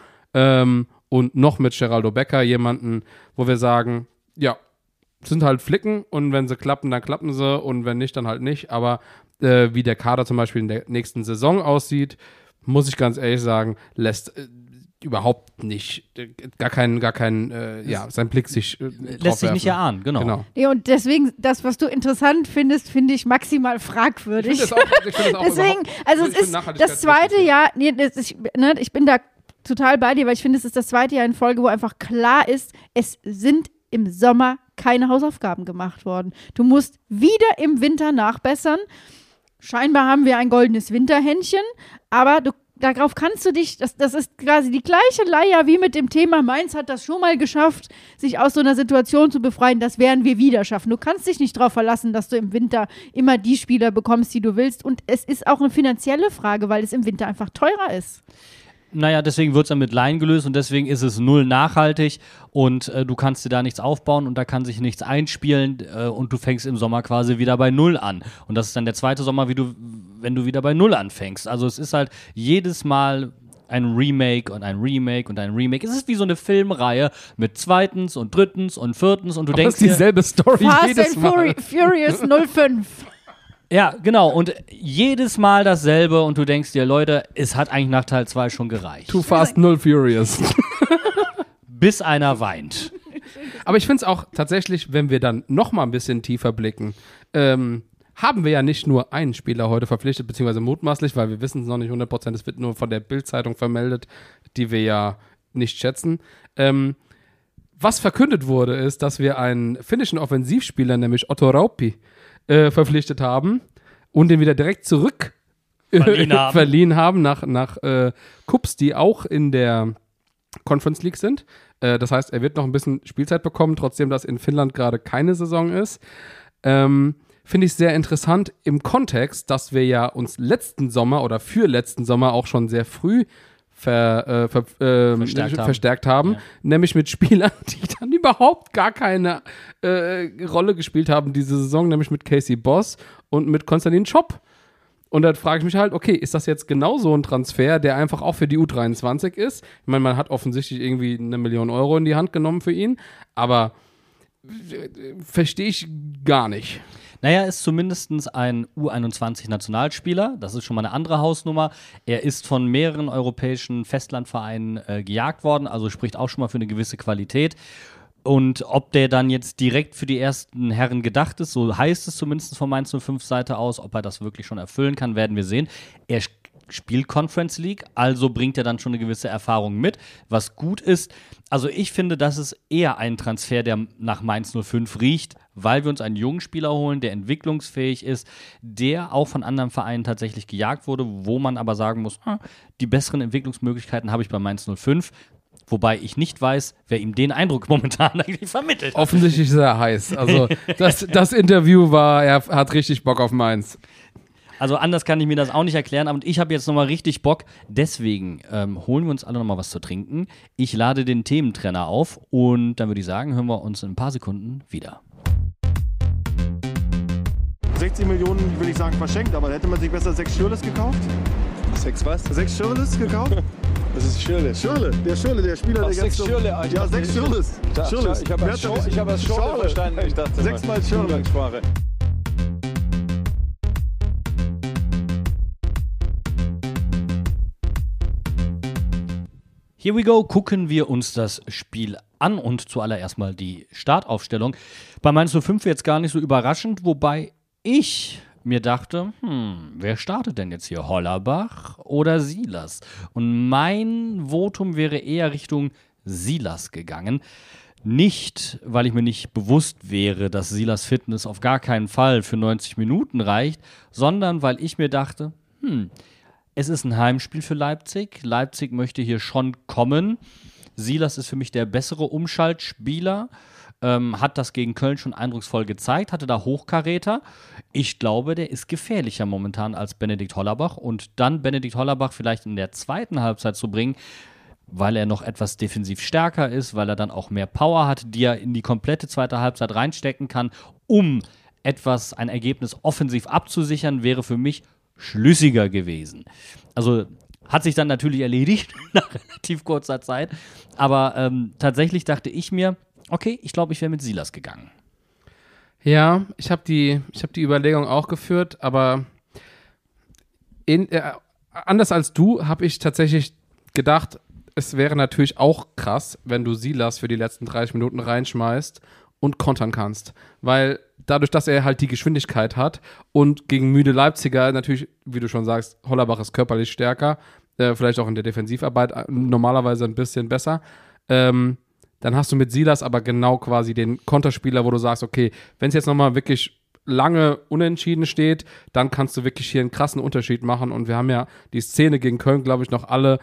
Und noch mit Geraldo Becker jemanden, wo wir sagen, ja, sind halt Flicken und wenn sie klappen, dann klappen sie und wenn nicht, dann halt nicht. Aber wie der Kader zum Beispiel in der nächsten Saison aussieht, muss ich ganz ehrlich sagen, lässt überhaupt nicht, gar kein sein Blick sich lässt sich nicht erahnen, genau. Ja, und deswegen, das, was du interessant findest, finde ich maximal fragwürdig. Ich finde das auch deswegen, also es ist das zweite Jahr, ich bin da total bei dir, weil ich finde, es ist das zweite Jahr in Folge, wo einfach klar ist, es sind im Sommer keine Hausaufgaben gemacht worden. Du musst wieder im Winter nachbessern. Scheinbar haben wir ein goldenes Winterhändchen, aber darauf kannst du dich, das ist quasi die gleiche Leier wie mit dem Thema, Mainz hat das schon mal geschafft, sich aus so einer Situation zu befreien, das werden wir wieder schaffen. Du kannst dich nicht darauf verlassen, dass du im Winter immer die Spieler bekommst, die du willst. Und es ist auch eine finanzielle Frage, weil es im Winter einfach teurer ist. Naja, deswegen wird es dann mit Laien gelöst und deswegen ist es 0 nachhaltig und du kannst dir da nichts aufbauen und da kann sich nichts einspielen und du fängst im Sommer quasi wieder bei 0 an. Und das ist dann der zweite Sommer, wenn du wieder bei 0 anfängst. Also es ist halt jedes Mal ein Remake und ein Remake und ein Remake. Es ist wie so eine Filmreihe mit 2. und 3. und 4. und du denkst das ist dieselbe Story jedes Mal. Fast and Furious 05. Ja, genau. Und jedes Mal dasselbe und du denkst dir, Leute, es hat eigentlich nach Teil 2 schon gereicht. Too Fast, No Furious. Bis einer weint. Aber ich finde es auch tatsächlich, wenn wir dann noch mal ein bisschen tiefer blicken, haben wir ja nicht nur einen Spieler heute verpflichtet, beziehungsweise mutmaßlich, weil wir wissen es noch nicht 100%, es wird nur von der Bild-Zeitung vermeldet, die wir ja nicht schätzen. Was verkündet wurde, ist, dass wir einen finnischen Offensivspieler, nämlich Otto Rauppi, verpflichtet haben und den wieder direkt zurück verliehen haben nach Kups, die auch in der Conference League sind. Das heißt, er wird noch ein bisschen Spielzeit bekommen, trotzdem, dass in Finnland gerade keine Saison ist. Finde ich sehr interessant im Kontext, dass wir ja uns letzten Sommer auch schon sehr früh verstärkt haben, ja. Nämlich mit Spielern, die dann überhaupt gar keine Rolle gespielt haben diese Saison, nämlich mit Casey Boss und mit Konstantin Schopp. Und dann frage ich mich halt, okay, ist das jetzt genau so ein Transfer, der einfach auch für die U23 ist? Ich meine, man hat offensichtlich irgendwie 1 Million Euro in die Hand genommen für ihn, aber verstehe ich gar nicht. Naja, ist zumindest ein U21-Nationalspieler. Das ist schon mal eine andere Hausnummer. Er ist von mehreren europäischen Festlandvereinen gejagt worden, also spricht auch schon mal für eine gewisse Qualität. Und ob der dann jetzt direkt für die ersten Herren gedacht ist, so heißt es zumindest von Mainz 05 Seite aus, ob er das wirklich schon erfüllen kann, werden wir sehen. Er spielt Conference League, also bringt er dann schon eine gewisse Erfahrung mit, was gut ist. Also ich finde, das ist eher ein Transfer, der nach Mainz 05 riecht, weil wir uns einen jungen Spieler holen, der entwicklungsfähig ist, der auch von anderen Vereinen tatsächlich gejagt wurde, wo man aber sagen muss, die besseren Entwicklungsmöglichkeiten habe ich bei Mainz 05. Wobei ich nicht weiß, wer ihm den Eindruck momentan eigentlich vermittelt hat. Offensichtlich ist er heiß. Also das Interview war, er hat richtig Bock auf Mainz. Also anders kann ich mir das auch nicht erklären, aber ich habe jetzt nochmal richtig Bock. Deswegen holen wir uns alle nochmal was zu trinken. Ich lade den Thementrenner auf und dann würde ich sagen, hören wir uns in ein paar Sekunden wieder. 60 Millionen, will ich sagen, verschenkt, aber hätte man sich besser 6 Schürles gekauft? 6 was? 6 Schürles gekauft? Das ist Schürle. Schürle, der Spieler, Ach, der 6 jetzt Schürle, Alter. Ja, 6 Schürles. Schürles. Ich habe das Schorle verstanden. Ich dachte, 6-mal Schürle. Umgangssprache. Here we go, gucken wir uns das Spiel an und zuallererst mal die Startaufstellung. Bei Mainz 05 jetzt gar nicht so überraschend, wobei ich mir dachte, wer startet denn jetzt hier, Hollerbach oder Silas? Und mein Votum wäre eher Richtung Silas gegangen. Nicht, weil ich mir nicht bewusst wäre, dass Silas Fitness auf gar keinen Fall für 90 Minuten reicht, sondern weil ich mir dachte, es ist ein Heimspiel für Leipzig. Leipzig möchte hier schon kommen. Silas ist für mich der bessere Umschaltspieler. Hat das gegen Köln schon eindrucksvoll gezeigt, hatte da Hochkaräter. Ich glaube, der ist gefährlicher momentan als Benedikt Hollerbach. Und dann Benedikt Hollerbach vielleicht in der zweiten Halbzeit zu bringen, weil er noch etwas defensiv stärker ist, weil er dann auch mehr Power hat, die er in die komplette zweite Halbzeit reinstecken kann, um ein Ergebnis offensiv abzusichern, wäre für mich schlüssiger gewesen. Also hat sich dann natürlich erledigt nach relativ kurzer Zeit, aber tatsächlich dachte ich mir, okay, ich glaube, ich wäre mit Silas gegangen. Ja, ich hab die Überlegung auch geführt, aber anders als du habe ich tatsächlich gedacht, es wäre natürlich auch krass, wenn du Silas für die letzten 30 Minuten reinschmeißt und kontern kannst, weil dadurch, dass er halt die Geschwindigkeit hat und gegen müde Leipziger natürlich, wie du schon sagst, Hollerbach ist körperlich stärker, vielleicht auch in der Defensivarbeit normalerweise ein bisschen besser, dann hast du mit Silas aber genau quasi den Konterspieler, wo du sagst, okay, wenn es jetzt nochmal wirklich lange unentschieden steht, dann kannst du wirklich hier einen krassen Unterschied machen und wir haben ja die Szene gegen Köln, glaube ich, noch alle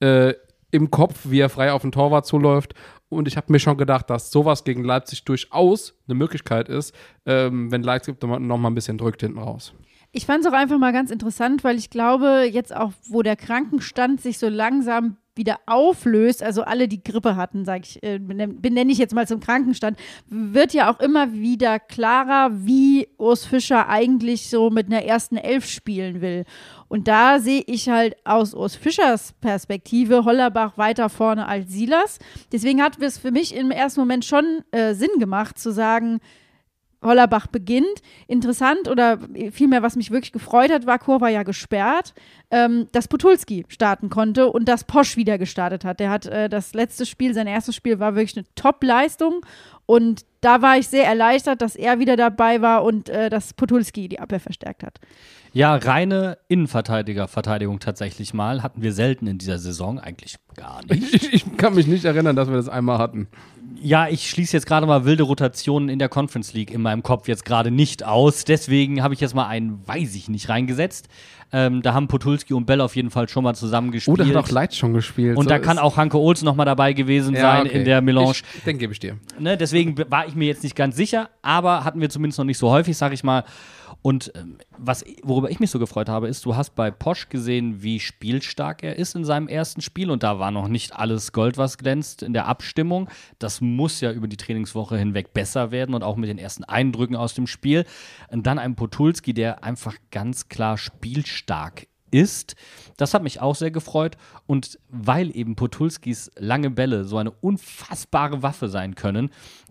im Kopf, wie er frei auf den Torwart zuläuft. Und ich habe mir schon gedacht, dass sowas gegen Leipzig durchaus eine Möglichkeit ist, wenn Leipzig noch mal ein bisschen drückt hinten raus. Ich fand es auch einfach mal ganz interessant, weil ich glaube, jetzt auch, wo der Krankenstand sich so langsam wieder auflöst, also alle, die Grippe hatten, benenne ich jetzt mal zum Krankenstand, wird ja auch immer wieder klarer, wie Urs Fischer eigentlich so mit einer ersten Elf spielen will. Und da sehe ich halt aus Urs Fischers Perspektive Hollerbach weiter vorne als Silas. Deswegen hat es für mich im ersten Moment schon Sinn gemacht, zu sagen, Hollerbach beginnt. Interessant oder vielmehr, was mich wirklich gefreut hat, war, Chor war ja gesperrt, dass Podolski starten konnte und dass Posch wieder gestartet hat. Der hat das letzte Spiel, sein erstes Spiel war wirklich eine Top-Leistung und da war ich sehr erleichtert, dass er wieder dabei war und dass Podolski die Abwehr verstärkt hat. Ja, reine Innenverteidigung tatsächlich mal. Hatten wir selten in dieser Saison, eigentlich gar nicht. Ich kann mich nicht erinnern, dass wir das einmal hatten. Ja, ich schließe jetzt gerade mal wilde Rotationen in der Conference League in meinem Kopf jetzt gerade nicht aus. Deswegen habe ich jetzt mal einen, weiß ich nicht, reingesetzt. Da haben Podolski und Bell auf jeden Fall schon mal zusammen gespielt. Oh, da hat auch Leitz schon gespielt. Und so da kann auch Hanke Olsen noch mal dabei gewesen sein in der Melange. Den gebe ich dir. Ne, deswegen war ich mir jetzt nicht ganz sicher, aber hatten wir zumindest noch nicht so häufig, sag ich mal. Und worüber ich mich so gefreut habe, ist, du hast bei Posch gesehen, wie spielstark er ist in seinem ersten Spiel. Und da war noch nicht alles Gold, was glänzt in der Abstimmung. Das muss ja über die Trainingswoche hinweg besser werden und auch mit den ersten Eindrücken aus dem Spiel. Und dann ein Podolski, der einfach ganz klar spielstark ist. Das hat mich auch sehr gefreut. Und weil eben Podolskis lange Bälle so eine unfassbare Waffe sein können,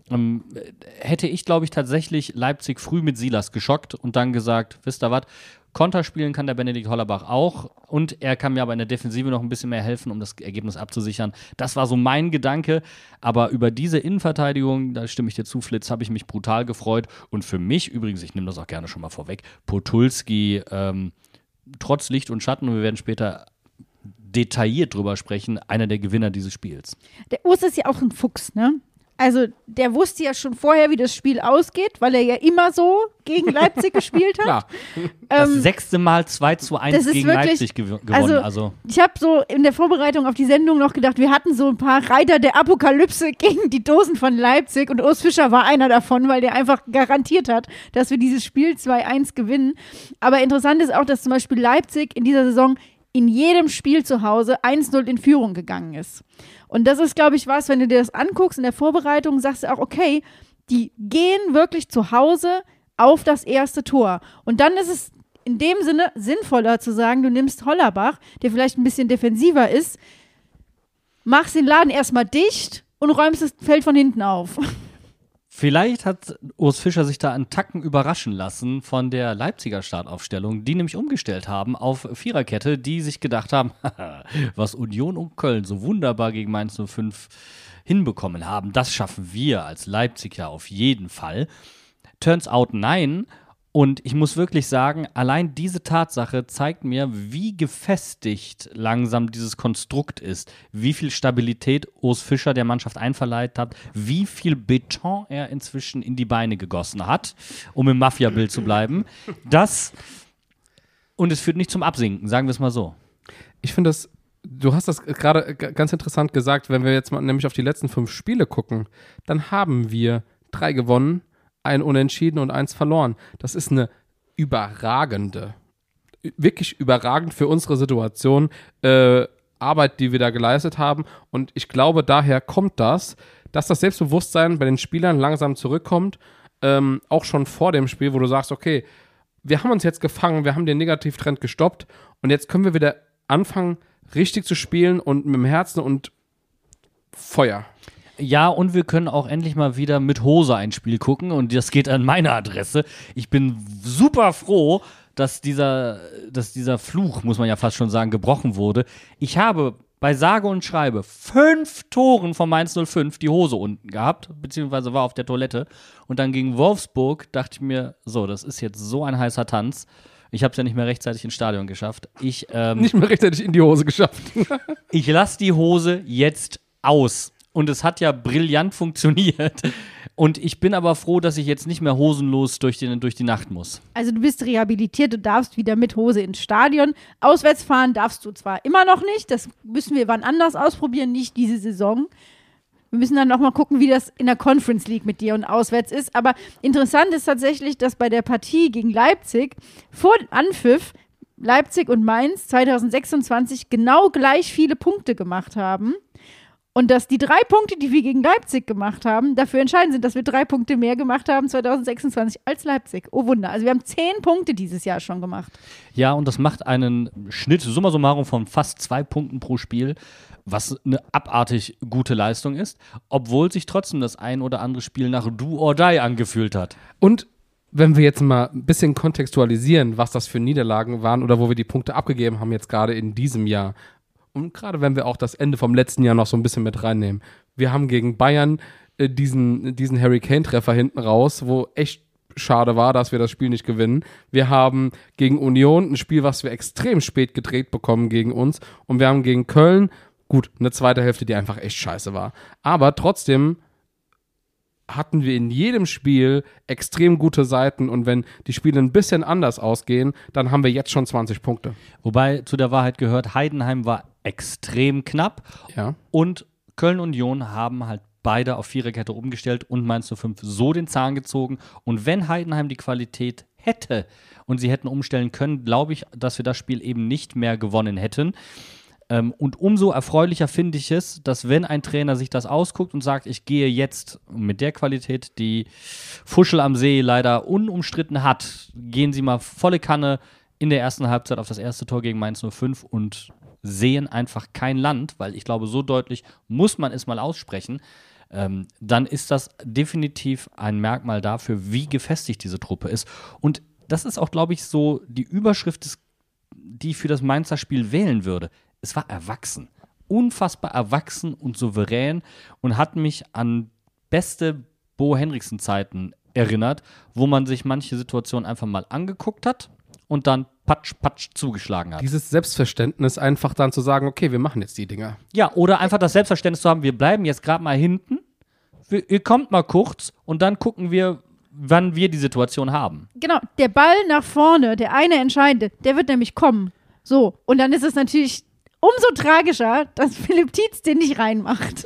hätte ich, glaube ich, tatsächlich Leipzig früh mit Silas geschockt und dann gesagt, wisst ihr was, Konter spielen kann der Benedikt Hollerbach auch und er kann mir aber in der Defensive noch ein bisschen mehr helfen, um das Ergebnis abzusichern. Das war so mein Gedanke, aber über diese Innenverteidigung, da stimme ich dir zu, Flitz, habe ich mich brutal gefreut und für mich, übrigens, ich nehme das auch gerne schon mal vorweg, Podolski trotz Licht und Schatten, und wir werden später detailliert drüber sprechen, einer der Gewinner dieses Spiels. Der Urs ist ja auch ein Fuchs, ne? Also der wusste ja schon vorher, wie das Spiel ausgeht, weil er ja immer so gegen Leipzig gespielt hat. Klar. Das 6. Mal 2:1 gegen wirklich, Leipzig gewonnen. Also ich habe so in der Vorbereitung auf die Sendung noch gedacht, wir hatten so ein paar Reiter der Apokalypse gegen die Dosen von Leipzig und Urs Fischer war einer davon, weil der einfach garantiert hat, dass wir dieses Spiel 2:1 gewinnen. Aber interessant ist auch, dass zum Beispiel Leipzig in dieser Saison in jedem Spiel zu Hause 1:0 in Führung gegangen ist. Und das ist, glaube ich, was, wenn du dir das anguckst in der Vorbereitung, sagst du auch, okay, die gehen wirklich zu Hause auf das erste Tor. Und dann ist es in dem Sinne sinnvoller zu sagen, du nimmst Hollerbach, der vielleicht ein bisschen defensiver ist, machst den Laden erstmal dicht und räumst das Feld von hinten auf. vielleicht hat Urs Fischer sich da einen Tacken überraschen lassen von der Leipziger Startaufstellung, die nämlich umgestellt haben auf Viererkette, die sich gedacht haben, was Union und Köln so wunderbar gegen Mainz 05 hinbekommen haben, das schaffen wir als Leipzig ja auf jeden Fall. Turns out nein. Und ich muss wirklich sagen, allein diese Tatsache zeigt mir, wie gefestigt langsam dieses Konstrukt ist, wie viel Stabilität Urs Fischer der Mannschaft einverleibt hat, wie viel Beton er inzwischen in die Beine gegossen hat, um im Mafia-Bild zu bleiben. Und es führt nicht zum Absinken, sagen wir es mal so. Ich finde du hast das gerade ganz interessant gesagt, wenn wir jetzt mal nämlich auf die letzten 5 Spiele gucken, dann haben wir 3 gewonnen, 1 Unentschieden und 1 verloren. Das ist eine wirklich überragend für unsere Situation Arbeit, die wir da geleistet haben. Und ich glaube, daher kommt dass das Selbstbewusstsein bei den Spielern langsam zurückkommt, auch schon vor dem Spiel, wo du sagst, okay, wir haben uns jetzt gefangen, wir haben den Negativtrend gestoppt und jetzt können wir wieder anfangen, richtig zu spielen und mit dem Herzen und Feuer. Ja, und wir können auch endlich mal wieder mit Hose ein Spiel gucken und das geht an meine Adresse. Ich bin super froh, dass dieser Fluch, muss man ja fast schon sagen, gebrochen wurde. Ich habe bei sage und schreibe 5 Toren von Mainz 05 die Hose unten gehabt, beziehungsweise war auf der Toilette. Und dann gegen Wolfsburg dachte ich mir, so, das ist jetzt so ein heißer Tanz. Ich habe es ja nicht mehr rechtzeitig ins Stadion geschafft. Nicht mehr rechtzeitig in die Hose geschafft. Ich lasse die Hose jetzt aus. Und es hat ja brillant funktioniert. Und ich bin aber froh, dass ich jetzt nicht mehr hosenlos durch die Nacht muss. Also du bist rehabilitiert, du darfst wieder mit Hose ins Stadion. Auswärts fahren darfst du zwar immer noch nicht, das müssen wir wann anders ausprobieren, nicht diese Saison. Wir müssen dann noch mal gucken, wie das in der Conference League mit dir und auswärts ist. Aber interessant ist tatsächlich, dass bei der Partie gegen Leipzig vor dem Anpfiff Leipzig und Mainz 2026 genau gleich viele Punkte gemacht haben. Und dass die 3 Punkte, die wir gegen Leipzig gemacht haben, dafür entscheidend sind, dass wir 3 Punkte mehr gemacht haben 2026 als Leipzig. Oh Wunder. Also wir haben 10 Punkte dieses Jahr schon gemacht. Ja, und das macht einen Schnitt, summa summarum, von fast 2 Punkten pro Spiel, was eine abartig gute Leistung ist, obwohl sich trotzdem das ein oder andere Spiel nach Do or Die angefühlt hat. Und wenn wir jetzt mal ein bisschen kontextualisieren, was das für Niederlagen waren oder wo wir die Punkte abgegeben haben jetzt gerade in diesem Jahr, und gerade wenn wir auch das Ende vom letzten Jahr noch so ein bisschen mit reinnehmen. Wir haben gegen Bayern diesen Harry Kane-Treffer hinten raus, wo echt schade war, dass wir das Spiel nicht gewinnen. Wir haben gegen Union ein Spiel, was wir extrem spät gedreht bekommen gegen uns. Und wir haben gegen Köln, gut, eine zweite Hälfte, die einfach echt scheiße war. Aber trotzdem hatten wir in jedem Spiel extrem gute Seiten und wenn die Spiele ein bisschen anders ausgehen, dann haben wir jetzt schon 20 Punkte. Wobei zu der Wahrheit gehört, Heidenheim war extrem knapp und Köln und Union haben halt beide auf Viererkette umgestellt und Mainz 05 so den Zahn gezogen. Und wenn Heidenheim die Qualität hätte und sie hätten umstellen können, glaube ich, dass wir das Spiel eben nicht mehr gewonnen hätten. Und umso erfreulicher finde ich es, dass wenn ein Trainer sich das ausguckt und sagt, ich gehe jetzt mit der Qualität, die Fuschel am See leider unumstritten hat, gehen Sie mal volle Kanne in der ersten Halbzeit auf das erste Tor gegen Mainz 05 und sehen einfach kein Land, weil ich glaube, so deutlich muss man es mal aussprechen, dann ist das definitiv ein Merkmal dafür, wie gefestigt diese Truppe ist. Und das ist auch, glaube ich, so die Überschrift, die ich für das Mainzer Spiel wählen würde. Es war erwachsen, unfassbar erwachsen und souverän und hat mich an beste Bo Henriksen-Zeiten erinnert, wo man sich manche Situationen einfach mal angeguckt hat und dann patsch, patsch zugeschlagen hat. Dieses Selbstverständnis einfach dann zu sagen, okay, wir machen jetzt die Dinger. Ja, oder einfach das Selbstverständnis zu haben, wir bleiben jetzt gerade mal hinten, ihr kommt mal kurz und dann gucken wir, wann wir die Situation haben. Genau, der Ball nach vorne, der eine entscheidende, der wird nämlich kommen. So, und dann ist es natürlich umso tragischer, dass Philipp Tietz den nicht reinmacht.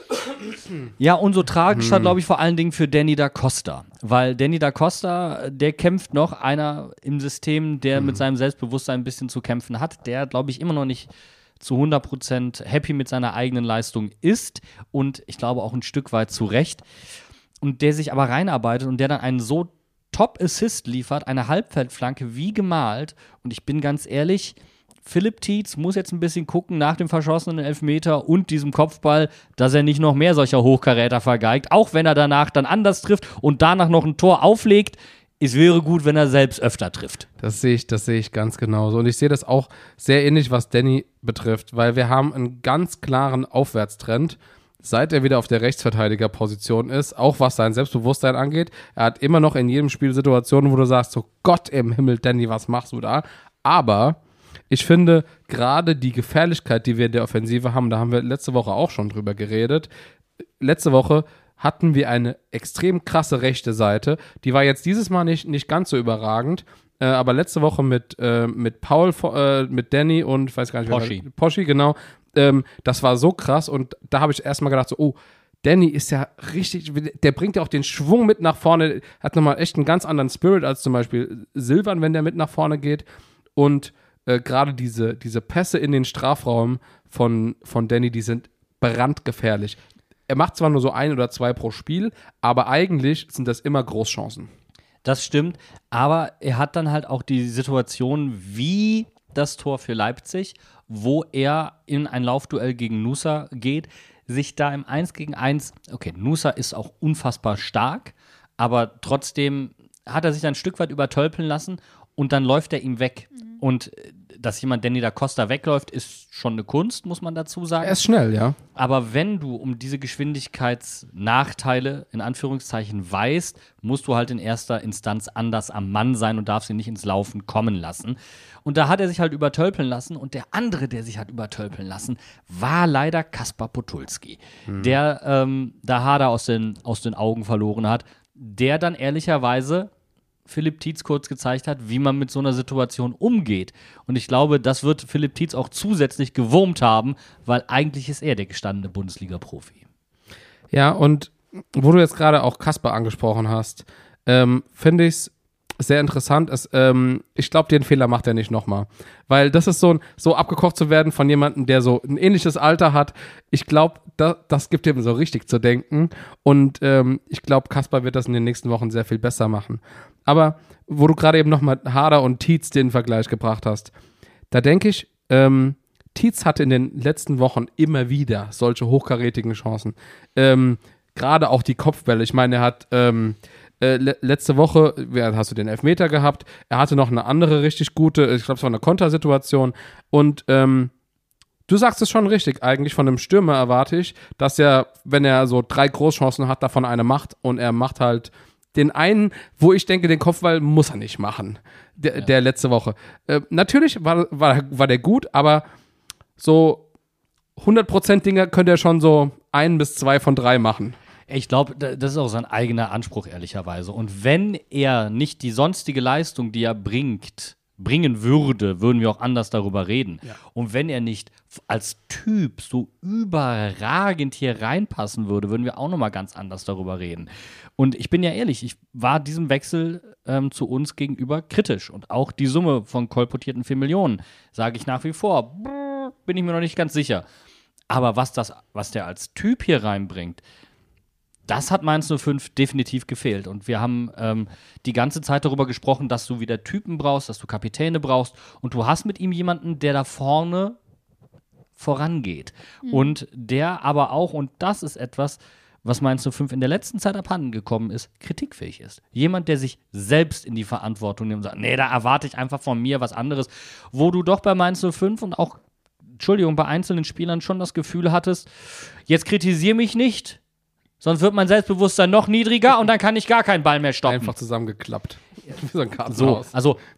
Ja, und so tragischer, glaube ich, vor allen Dingen für Danny da Costa. Weil Danny da Costa, der kämpft noch, einer im System, der mit seinem Selbstbewusstsein ein bisschen zu kämpfen hat, der, glaube ich, immer noch nicht zu 100% happy mit seiner eigenen Leistung ist und ich glaube auch ein Stück weit zu Recht. Und der sich aber reinarbeitet und der dann einen so Top-Assist liefert, eine Halbfeldflanke wie gemalt. Und ich bin ganz ehrlich, Philipp Tietz muss jetzt ein bisschen gucken nach dem verschossenen Elfmeter und diesem Kopfball, dass er nicht noch mehr solcher Hochkaräter vergeigt, auch wenn er danach dann anders trifft und danach noch ein Tor auflegt. Es wäre gut, wenn er selbst öfter trifft. Das sehe ich ganz genauso. Und ich sehe das auch sehr ähnlich, was Danny betrifft, weil wir haben einen ganz klaren Aufwärtstrend, seit er wieder auf der Rechtsverteidigerposition ist, auch was sein Selbstbewusstsein angeht. Er hat immer noch in jedem Spiel Situationen, wo du sagst, so Gott im Himmel, Danny, was machst du da? Aber ich finde, gerade die Gefährlichkeit, die wir in der Offensive haben, da haben wir letzte Woche auch schon drüber geredet. Letzte Woche hatten wir eine extrem krasse rechte Seite. Die war jetzt dieses Mal nicht ganz so überragend, aber letzte Woche mit Paul, mit Danny und ich weiß gar nicht, Poschi, genau. Das war so krass und da habe ich erstmal gedacht, so, oh, Danny ist ja richtig, der bringt ja auch den Schwung mit nach vorne, hat nochmal echt einen ganz anderen Spirit als zum Beispiel Silvan, wenn der mit nach vorne geht. Und gerade diese Pässe in den Strafraum von Danny, die sind brandgefährlich. Er macht zwar nur so 1 oder 2 pro Spiel, aber eigentlich sind das immer Großchancen. Das stimmt, aber er hat dann halt auch die Situation wie das Tor für Leipzig, wo er in ein Laufduell gegen Nusa geht, sich da im 1 gegen 1, okay, Nusa ist auch unfassbar stark, aber trotzdem hat er sich ein Stück weit übertölpeln lassen und dann läuft er ihm weg. Und dass jemand Danny da Costa wegläuft, ist schon eine Kunst, muss man dazu sagen. Er ist schnell, ja. Aber wenn du um diese Geschwindigkeitsnachteile in Anführungszeichen weißt, musst du halt in erster Instanz anders am Mann sein und darfst ihn nicht ins Laufen kommen lassen. Und da hat er sich halt übertölpeln lassen und der andere, der sich hat übertölpeln lassen, war leider Kaspar Podolski, der da Hader aus den Augen verloren hat, der dann ehrlicherweise Philipp Tietz kurz gezeigt hat, wie man mit so einer Situation umgeht. Und ich glaube, das wird Philipp Tietz auch zusätzlich gewurmt haben, weil eigentlich ist er der gestandene Bundesliga-Profi. Ja, und wo du jetzt gerade auch Kaspar angesprochen hast, finde ich es sehr interessant. Ich glaube, den Fehler macht er nicht nochmal. Weil das ist so abgekocht zu werden von jemandem, der so ein ähnliches Alter hat. Ich glaube, das gibt ihm so richtig zu denken. Und ich glaube, Kaspar wird das in den nächsten Wochen sehr viel besser machen. Aber wo du gerade eben nochmal Hader und Tietz den Vergleich gebracht hast, da denke ich, Tietz hatte in den letzten Wochen immer wieder solche hochkarätigen Chancen. Gerade auch die Kopfbälle. Ich meine, er hat letzte Woche, hast du den Elfmeter gehabt, er hatte noch eine andere richtig gute, ich glaube, es war eine Kontersituation und du sagst es schon richtig, eigentlich von einem Stürmer erwarte ich, dass er, wenn er so 3 Großchancen hat, davon eine macht und er macht halt den einen, wo ich denke, den Kopfball muss er nicht machen, der letzte Woche. Natürlich war der gut, aber so 100% Dinger könnte er schon so 1 bis 2 von 3 machen. Ich glaube, das ist auch sein eigener Anspruch, ehrlicherweise. Und wenn er nicht die sonstige Leistung, die er bringen würde, würden wir auch anders darüber reden. Ja. Und wenn er nicht als Typ so überragend hier reinpassen würde, würden wir auch nochmal ganz anders darüber reden. Und ich bin ja ehrlich, ich war diesem Wechsel zu uns gegenüber kritisch. Und auch die Summe von kolportierten 4 Millionen, sage ich nach wie vor, bin ich mir noch nicht ganz sicher. Aber was der als Typ hier reinbringt, das hat Mainz 05 definitiv gefehlt. Und wir haben die ganze Zeit darüber gesprochen, dass du wieder Typen brauchst, dass du Kapitäne brauchst. Und du hast mit ihm jemanden, der da vorne vorangeht. Und der aber auch, und das ist etwas, was Mainz 05 in der letzten Zeit abhanden gekommen ist, kritikfähig ist. Jemand, der sich selbst in die Verantwortung nimmt und sagt, nee, da erwarte ich einfach von mir was anderes. Wo du doch bei Mainz 05 und auch, bei einzelnen Spielern schon das Gefühl hattest, jetzt kritisiere mich nicht, sonst wird mein Selbstbewusstsein noch niedriger und dann kann ich gar keinen Ball mehr stoppen. Einfach zusammengeklappt. Wie so ein Kartenhaus. Also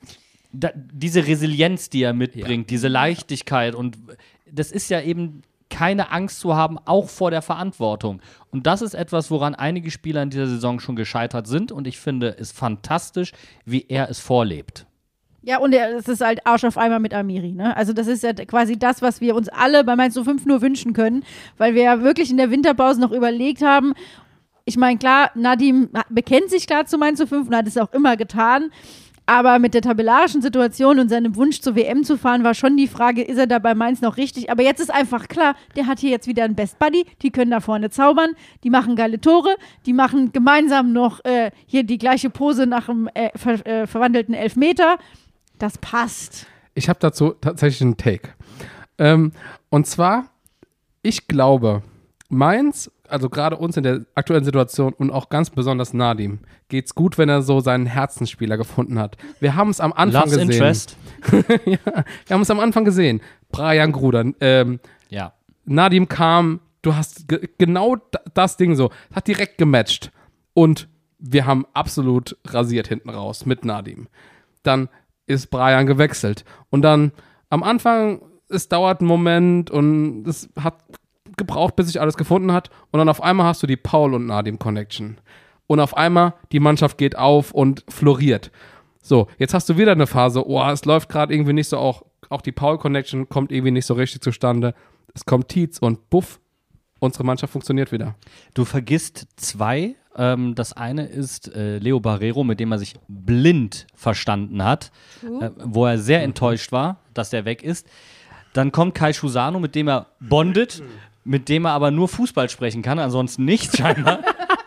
diese Resilienz, die er mitbringt, diese Leichtigkeit und das ist ja eben keine Angst zu haben, auch vor der Verantwortung. Und das ist etwas, woran einige Spieler in dieser Saison schon gescheitert sind und ich finde es fantastisch, wie er es vorlebt. Ja, und es ist halt Arsch auf Eimer mit Amiri, ne? Also das ist ja quasi das, was wir uns alle bei Mainz 05 nur wünschen können, weil wir ja wirklich in der Winterpause noch überlegt haben, ich meine, klar, Nadim bekennt sich klar zu Mainz 05 und hat es auch immer getan, aber mit der tabellarischen Situation und seinem Wunsch zur WM zu fahren, war schon die Frage, ist er da bei Mainz noch richtig? Aber jetzt ist einfach klar, der hat hier jetzt wieder einen Best Buddy, die können da vorne zaubern, die machen geile Tore, die machen gemeinsam noch hier die gleiche Pose nach dem verwandelten Elfmeter. Das passt. Ich habe dazu tatsächlich einen Take. Und zwar, ich glaube, Mainz, also gerade uns in der aktuellen Situation und auch ganz besonders Nadim, geht's gut, wenn er so seinen Herzensspieler gefunden hat. Wir haben es am Anfang Loves gesehen. Interest. Ja, wir haben es am Anfang gesehen. Brian Gruder. Ja. Nadim kam, du hast genau das Ding so, hat direkt gematcht. Und wir haben absolut rasiert hinten raus mit Nadim. Dann ist Brian gewechselt. Und dann am Anfang, es dauert einen Moment und es hat gebraucht, bis sich alles gefunden hat. Und dann auf einmal hast du die Paul und Nadim Connection. Und auf einmal die Mannschaft geht auf und floriert. So, jetzt hast du wieder eine Phase, es läuft gerade irgendwie nicht so, auch die Paul Connection kommt irgendwie nicht so richtig zustande. Es kommt Tietz und buff, unsere Mannschaft funktioniert wieder. Du vergisst zwei. Das eine ist Leo Barreiro, mit dem er sich blind verstanden hat, wo er sehr enttäuscht war, dass der weg ist. Dann kommt Kai Schusano, mit dem er bondet, mit dem er aber nur Fußball sprechen kann, ansonsten nichts scheinbar.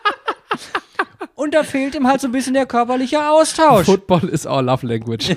Und da fehlt ihm halt so ein bisschen der körperliche Austausch. Football is our love language.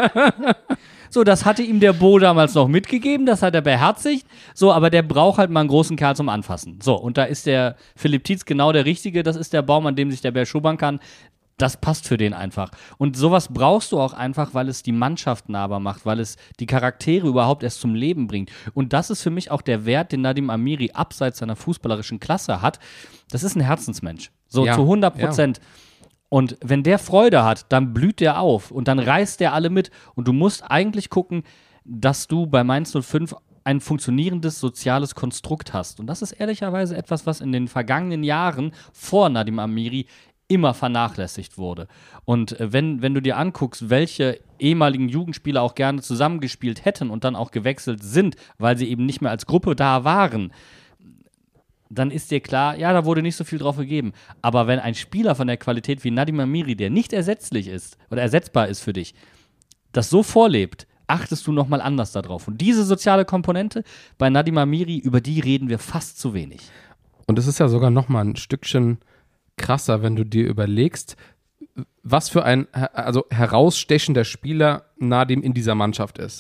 So, das hatte ihm der Bo damals noch mitgegeben, das hat er beherzigt. So, aber der braucht halt mal einen großen Kerl zum Anfassen. So, und da ist der Philipp Tietz genau der Richtige. Das ist der Baum, an dem sich der Bär schubbern kann. Das passt für den einfach. Und sowas brauchst du auch einfach, weil es die Mannschaft nahbar macht, weil es die Charaktere überhaupt erst zum Leben bringt. Und das ist für mich auch der Wert, den Nadim Amiri abseits seiner fußballerischen Klasse hat. Das ist ein Herzensmensch. So, zu 100%. Ja. Und wenn der Freude hat, dann blüht der auf und dann reißt der alle mit. Und du musst eigentlich gucken, dass du bei Mainz 05 ein funktionierendes soziales Konstrukt hast. Und das ist ehrlicherweise etwas, was in den vergangenen Jahren vor Nadim Amiri immer vernachlässigt wurde. Und wenn du dir anguckst, welche ehemaligen Jugendspieler auch gerne zusammengespielt hätten und dann auch gewechselt sind, weil sie eben nicht mehr als Gruppe da waren, dann ist dir klar, ja, da wurde nicht so viel drauf gegeben. Aber wenn ein Spieler von der Qualität wie Nadim Amiri, der nicht ersetzlich ist oder ersetzbar ist für dich, das so vorlebt, achtest du nochmal anders darauf. Und diese soziale Komponente bei Nadim Amiri, über die reden wir fast zu wenig. Und es ist ja sogar nochmal ein Stückchen krasser, wenn du dir überlegst, was für ein herausstechender Spieler Nadim in dieser Mannschaft ist.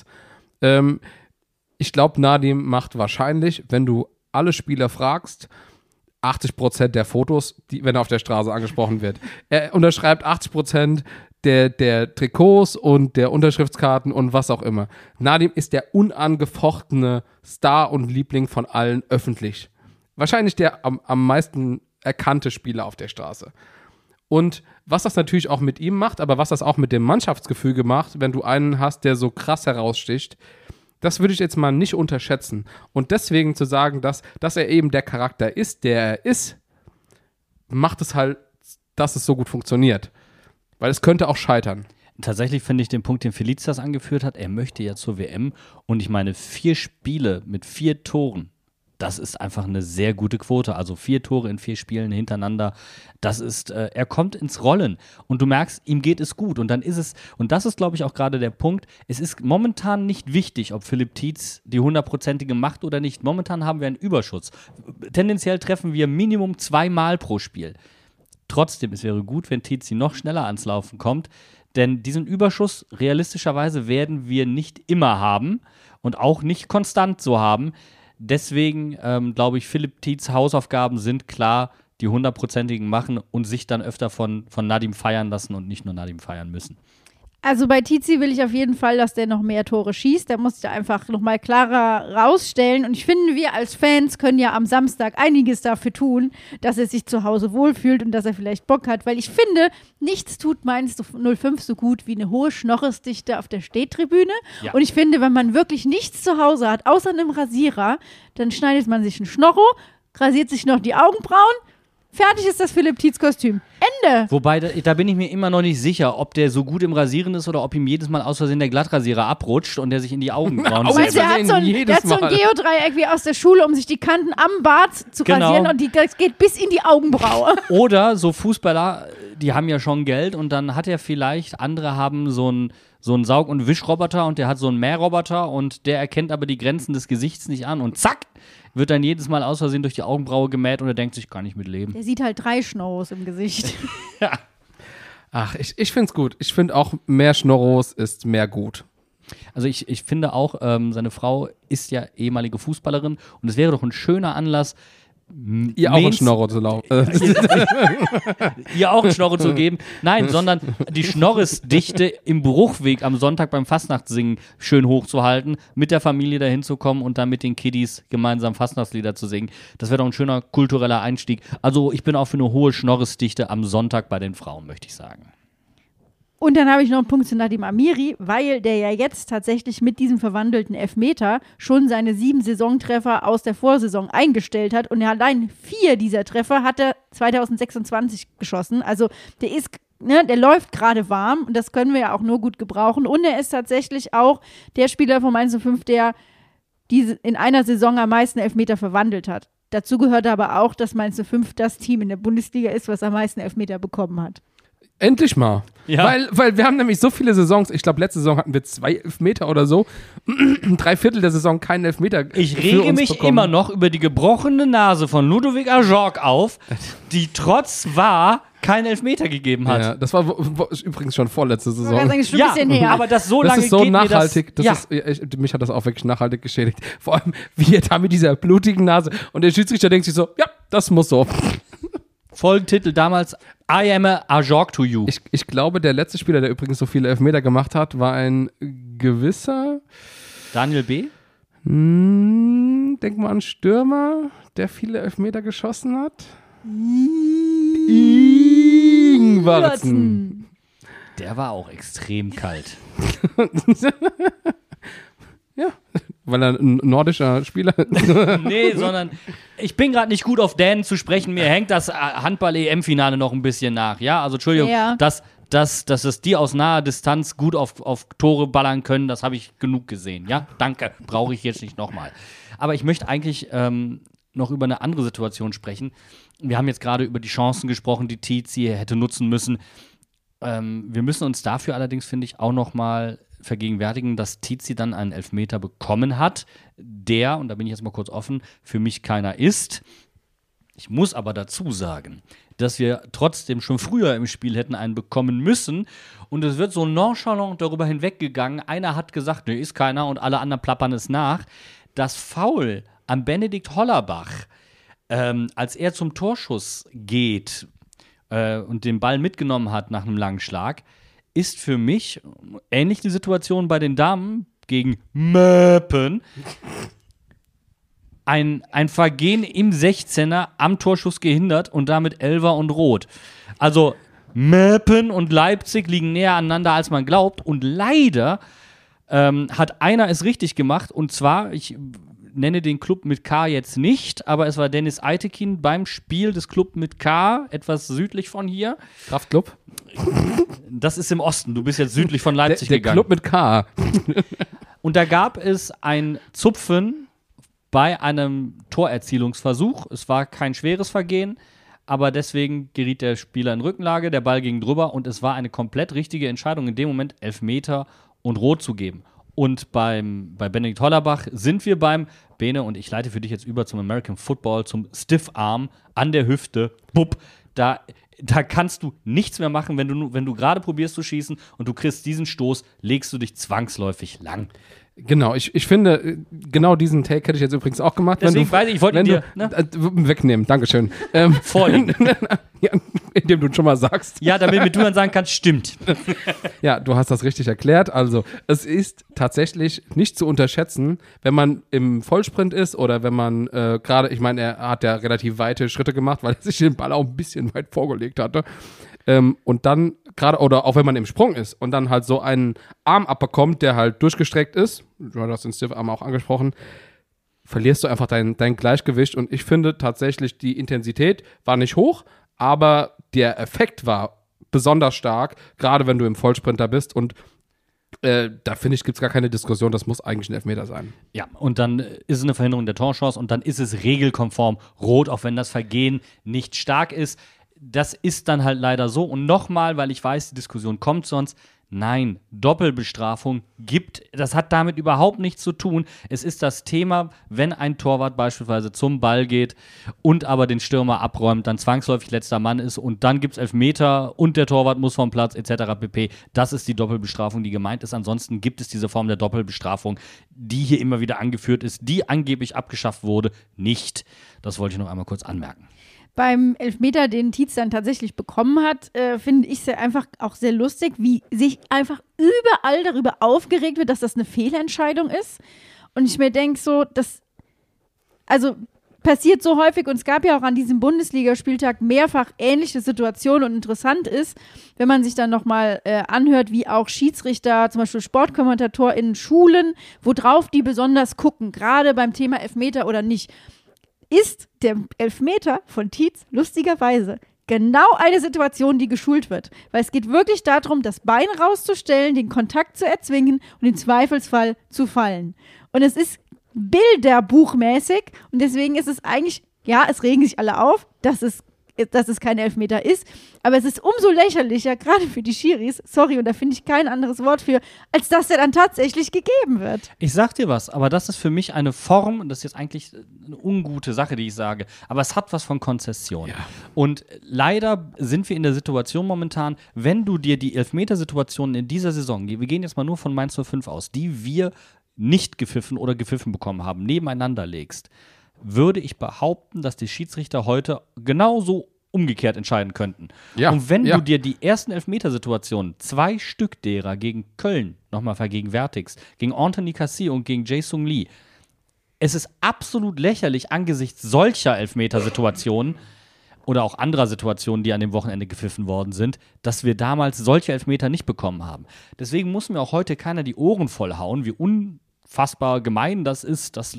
Ich glaube, Nadim macht wahrscheinlich, wenn du alle Spieler fragst, 80% der Fotos, wenn er auf der Straße angesprochen wird. Er unterschreibt 80% der Trikots und der Unterschriftskarten und was auch immer. Nadim ist der unangefochtene Star und Liebling von allen öffentlich. Wahrscheinlich der am meisten erkannte Spieler auf der Straße. Und was das natürlich auch mit ihm macht, aber was das auch mit dem Mannschaftsgefüge macht, wenn du einen hast, der so krass heraussticht, das würde ich jetzt mal nicht unterschätzen. Und deswegen zu sagen, dass er eben der Charakter ist, der er ist, macht es halt, dass es so gut funktioniert. Weil es könnte auch scheitern. Tatsächlich finde ich den Punkt, den Felicitas angeführt hat, er möchte ja zur WM und ich meine 4 Spiele mit 4 Toren, das ist einfach eine sehr gute Quote. Also 4 Tore in 4 Spielen hintereinander. Das ist, er kommt ins Rollen und du merkst, ihm geht es gut. Und dann ist es, und das ist, glaube ich, auch gerade der Punkt, es ist momentan nicht wichtig, ob Philipp Tietz die 100%ige macht oder nicht. Momentan haben wir einen Überschuss. Tendenziell treffen wir Minimum 2-mal pro Spiel. Trotzdem, es wäre gut, wenn Tietz noch schneller ans Laufen kommt, denn diesen Überschuss realistischerweise werden wir nicht immer haben und auch nicht konstant so haben. Deswegen glaube ich, Philipp Tietz Hausaufgaben sind klar, die 100%igen machen und sich dann öfter von Nadim feiern lassen und nicht nur Nadim feiern müssen. Also bei Tizi will ich auf jeden Fall, dass der noch mehr Tore schießt. Der muss ja einfach noch mal klarer rausstellen. Und ich finde, wir als Fans können ja am Samstag einiges dafür tun, dass er sich zu Hause wohlfühlt und dass er vielleicht Bock hat. Weil ich finde, nichts tut Mainz 05 so gut wie eine hohe Schnorresdichte auf der Stehtribüne. Ja. Und ich finde, wenn man wirklich nichts zu Hause hat, außer einem Rasierer, dann schneidet man sich einen Schnorro, rasiert sich noch die Augenbrauen. Fertig ist das Philipp Tietz Kostüm. Ende. Wobei, da bin ich mir immer noch nicht sicher, ob der so gut im Rasieren ist oder ob ihm jedes Mal aus Versehen der Glattrasierer abrutscht und der sich in die Augenbrauen Meinst du, der hat so ein Geodreieck wie aus der Schule, um sich die Kanten am Bart zu rasieren und das geht bis in die Augenbraue. Oder so Fußballer, die haben ja schon Geld und dann hat er vielleicht, andere haben so einen Saug- und Wischroboter und der hat so einen Mähroboter und der erkennt aber die Grenzen des Gesichts nicht an und zack, wird dann jedes Mal aus Versehen durch die Augenbraue gemäht und er denkt sich, kann ich mit leben. Der sieht halt 3 Schnorros im Gesicht. Ja. Ach, ich find's gut. Ich finde auch, mehr Schnorros ist mehr gut. Also ich finde auch, seine Frau ist ja ehemalige Fußballerin und es wäre doch ein schöner Anlass, ihr auch einen Schnorro zu laufen. Ihr auch einen Schnorro zu geben. Nein, sondern die Schnorresdichte im Bruchweg am Sonntag beim Fastnachtssingen schön hochzuhalten, mit der Familie dahin zu kommen und dann mit den Kiddies gemeinsam Fastnachtslieder zu singen. Das wäre doch ein schöner kultureller Einstieg. Also ich bin auch für eine hohe Schnorresdichte am Sonntag bei den Frauen, möchte ich sagen. Und dann habe ich noch einen Punkt zu Nadim Amiri, weil der ja jetzt tatsächlich mit diesem verwandelten Elfmeter schon seine 7 Saisontreffer aus der Vorsaison eingestellt hat. Und allein 4 dieser Treffer hat er 2026 geschossen. Also der läuft gerade warm und das können wir ja auch nur gut gebrauchen. Und er ist tatsächlich auch der Spieler von Mainz 05, der in einer Saison am meisten Elfmeter verwandelt hat. Dazu gehört aber auch, dass Mainz 05 das Team in der Bundesliga ist, was am meisten Elfmeter bekommen hat. Endlich mal. Ja. Weil wir haben nämlich so viele Saisons, ich glaube, letzte Saison hatten wir 2 Elfmeter oder so, 3/4 der Saison keinen Elfmeter. Ich rege mich bekommen. immer noch über die gebrochene Nase von Ludovic Ajorc auf, die trotz VAR keinen Elfmeter gegeben hat. Ja, das war übrigens schon vorletzte Saison. Das ist schon ein bisschen her. Aber das so lange Das ist so geht nachhaltig. mir das, Mich hat das auch wirklich nachhaltig geschädigt. Vor allem, wie er da mit dieser blutigen Nase und der Schiedsrichter denkt sich so, ja, das muss so. Folgentitel damals, I am a Ajorc to you. Ich glaube, der letzte Spieler, der übrigens so viele Elfmeter gemacht hat, war ein gewisser Daniel B.? Denk mal an Stürmer, der viele Elfmeter geschossen hat. Ingwertsen. Der war auch extrem kalt. Ja, weil er ein nordischer Spieler ist. Nee, sondern ich bin gerade nicht gut auf Dänen zu sprechen. Mir hängt das Handball-EM-Finale noch ein bisschen nach. Ja, also Entschuldigung, Ja. dass es die aus naher Distanz gut auf Tore ballern können, das habe ich genug gesehen. Ja, danke, brauche ich jetzt nicht nochmal. Aber ich möchte eigentlich noch über eine andere Situation sprechen. Wir haben jetzt gerade über die Chancen gesprochen, die Tietz hätte nutzen müssen. Wir müssen uns dafür allerdings, finde ich, auch nochmal vergegenwärtigen, dass Tietz dann einen Elfmeter bekommen hat, der, und da bin ich jetzt mal kurz offen, für mich keiner ist. Ich muss aber dazu sagen, dass wir trotzdem schon früher im Spiel hätten einen bekommen müssen und es wird so nonchalant darüber hinweggegangen. Einer hat gesagt, nee, ist keiner und alle anderen plappern es nach. Das Foul an Benedikt Hollerbach, als er zum Torschuss geht und den Ball mitgenommen hat nach einem langen Schlag, ist für mich ähnlich die Situation bei den Damen gegen Meppen. Ein Vergehen im 16er am Torschuss gehindert und damit Elfer und Rot. Also Meppen und Leipzig liegen näher aneinander, als man glaubt. Und leider hat einer es richtig gemacht. Und zwar, ich nenne den Club mit K jetzt nicht, aber es war Dennis Eitekin beim Spiel des Club mit K, etwas südlich von hier. Kraftclub? Das ist im Osten. Du bist jetzt südlich von Leipzig Der gegangen. Club mit K. Und da gab es ein Zupfen bei einem Torerzielungsversuch. Es war kein schweres Vergehen, aber deswegen geriet der Spieler in Rückenlage, der Ball ging drüber und es war eine komplett richtige Entscheidung, in dem Moment Elfmeter und Rot zu geben. Und bei Benedikt Hollerbach sind wir beim Bene, und ich leite für dich jetzt über zum American Football, zum Stiff Arm an der Hüfte. Bupp, da kannst du nichts mehr machen, wenn du gerade probierst zu schießen und du kriegst diesen Stoß, legst du dich zwangsläufig lang. Genau, ich finde, genau diesen Take hätte ich jetzt übrigens auch gemacht. Deswegen weiß ich wollte ihn dir wegnehmen, Dankeschön. vorlegen. Ja, indem du schon mal sagst. Ja, damit du dann sagen kannst, stimmt. Ja, du hast das richtig erklärt. Also, es ist tatsächlich nicht zu unterschätzen, wenn man im Vollsprint ist oder wenn man gerade, ich meine, er hat ja relativ weite Schritte gemacht, weil er sich den Ball auch ein bisschen weit vorgelegt hatte. Und dann gerade, oder auch wenn man im Sprung ist und dann halt so einen Arm abbekommt, der halt durchgestreckt ist, du hast den Stiff-Arm auch angesprochen, verlierst du einfach dein Gleichgewicht. Und ich finde tatsächlich, die Intensität war nicht hoch, aber der Effekt war besonders stark, gerade wenn du im Vollsprinter bist. Und da finde ich, gibt es gar keine Diskussion, das muss eigentlich ein Elfmeter sein. Ja, und dann ist es eine Verhinderung der Torchance und dann ist es regelkonform rot, auch wenn das Vergehen nicht stark ist. Das ist dann halt leider so. Und nochmal, weil ich weiß, die Diskussion kommt sonst. Nein, Doppelbestrafung das hat damit überhaupt nichts zu tun. Es ist das Thema, wenn ein Torwart beispielsweise zum Ball geht und aber den Stürmer abräumt, dann zwangsläufig letzter Mann ist und dann gibt es Elfmeter und der Torwart muss vom Platz etc. pp. Das ist die Doppelbestrafung, die gemeint ist. Ansonsten gibt es diese Form der Doppelbestrafung, die hier immer wieder angeführt ist, die angeblich abgeschafft wurde, nicht. Das wollte ich noch einmal kurz anmerken. Beim Elfmeter, den Tietz dann tatsächlich bekommen hat, finde ich es einfach auch sehr lustig, wie sich einfach überall darüber aufgeregt wird, dass das eine Fehlentscheidung ist. Und ich mir denke so, passiert so häufig und es gab ja auch an diesem Bundesligaspieltag mehrfach ähnliche Situationen und interessant ist, wenn man sich dann nochmal anhört, wie auch Schiedsrichter, zum Beispiel Sportkommentator in Schulen, worauf die besonders gucken, gerade beim Thema Elfmeter oder nicht. Ist der Elfmeter von Tietz lustigerweise genau eine Situation, die geschult wird. Weil es geht wirklich darum, das Bein rauszustellen, den Kontakt zu erzwingen und im Zweifelsfall zu fallen. Und es ist bilderbuchmäßig und deswegen ist es eigentlich, ja, es regen sich alle auf, dass es kein Elfmeter ist, aber es ist umso lächerlicher, gerade für die Schiris, sorry, und da finde ich kein anderes Wort für, als dass der dann tatsächlich gegeben wird. Ich sag dir was, aber das ist für mich eine Form, und das ist jetzt eigentlich eine ungute Sache, die ich sage, aber es hat was von Konzession. Ja. Und leider sind wir in der Situation momentan, wenn du dir die Elfmetersituationen in dieser Saison, wir gehen jetzt mal nur von Mainz 05 aus, die wir nicht gepfiffen oder gepfiffen bekommen haben, nebeneinander legst, würde ich behaupten, dass die Schiedsrichter heute genauso umgekehrt entscheiden könnten. Ja, und wenn du dir die ersten Elfmetersituationen, 2 Stück derer gegen Köln nochmal vergegenwärtigst, gegen Anthony Cassie und gegen Jae-Sung Lee, es ist absolut lächerlich angesichts solcher Elfmetersituationen oder auch anderer Situationen, die an dem Wochenende gepfiffen worden sind, dass wir damals solche Elfmeter nicht bekommen haben. Deswegen muss mir auch heute keiner die Ohren vollhauen, wie unfassbar gemein das ist, dass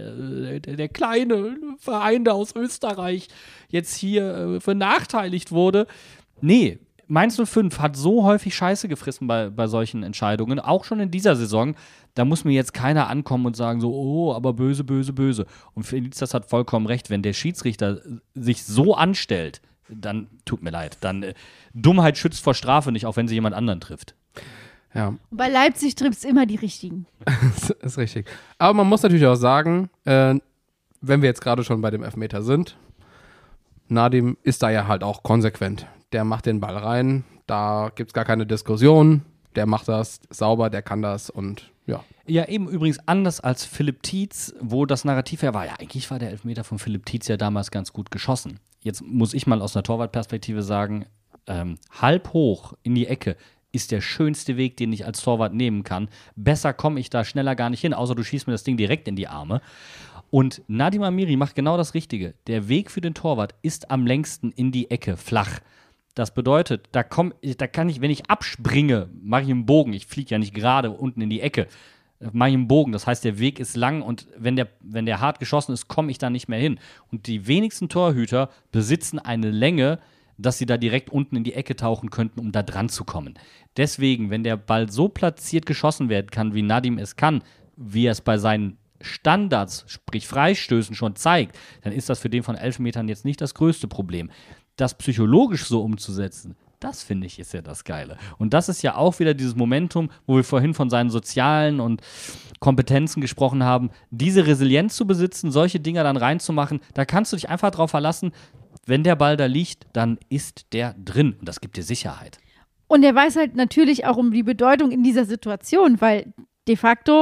der kleine Verein da aus Österreich jetzt hier benachteiligt wurde. Nee, Mainz 05 hat so häufig Scheiße gefressen bei solchen Entscheidungen, auch schon in dieser Saison. Da muss mir jetzt keiner ankommen und sagen so, oh, aber böse, böse, böse. Und Felicitas hat vollkommen recht, wenn der Schiedsrichter sich so anstellt, dann tut mir leid. Dann Dummheit schützt vor Strafe nicht, auch wenn sie jemand anderen trifft. Ja. Und bei Leipzig trifft es immer die Richtigen. Das ist richtig. Aber man muss natürlich auch sagen, wenn wir jetzt gerade schon bei dem Elfmeter sind, Nadim ist da ja halt auch konsequent. Der macht den Ball rein, da gibt es gar keine Diskussion, der macht das sauber, der kann das und ja. Ja, eben übrigens anders als Philipp Tietz, wo das Narrativ ja war, ja eigentlich war der Elfmeter von Philipp Tietz ja damals ganz gut geschossen. Jetzt muss ich mal aus einer Torwartperspektive sagen, halb hoch in die Ecke ist der schönste Weg, den ich als Torwart nehmen kann. Besser komme ich da schneller gar nicht hin, außer du schießt mir das Ding direkt in die Arme. Und Nadim Amiri macht genau das Richtige. Der Weg für den Torwart ist am längsten in die Ecke, flach. Das bedeutet, da kann ich, wenn ich abspringe, mache ich einen Bogen. Ich fliege ja nicht gerade unten in die Ecke. Mache ich einen Bogen. Das heißt, der Weg ist lang und wenn der hart geschossen ist, komme ich da nicht mehr hin. Und die wenigsten Torhüter besitzen eine Länge, dass sie da direkt unten in die Ecke tauchen könnten, um da dran zu kommen. Deswegen, wenn der Ball so platziert geschossen werden kann, wie Nadim es kann, wie er es bei seinen Standards, sprich Freistößen schon zeigt, dann ist das für den von 11 Metern jetzt nicht das größte Problem. Das psychologisch so umzusetzen, das finde ich ist ja das Geile. Und das ist ja auch wieder dieses Momentum, wo wir vorhin von seinen sozialen und Kompetenzen gesprochen haben, diese Resilienz zu besitzen, solche Dinger dann reinzumachen, da kannst du dich einfach drauf verlassen, wenn der Ball da liegt, dann ist der drin und das gibt dir Sicherheit. Und er weiß halt natürlich auch um die Bedeutung in dieser Situation, weil de facto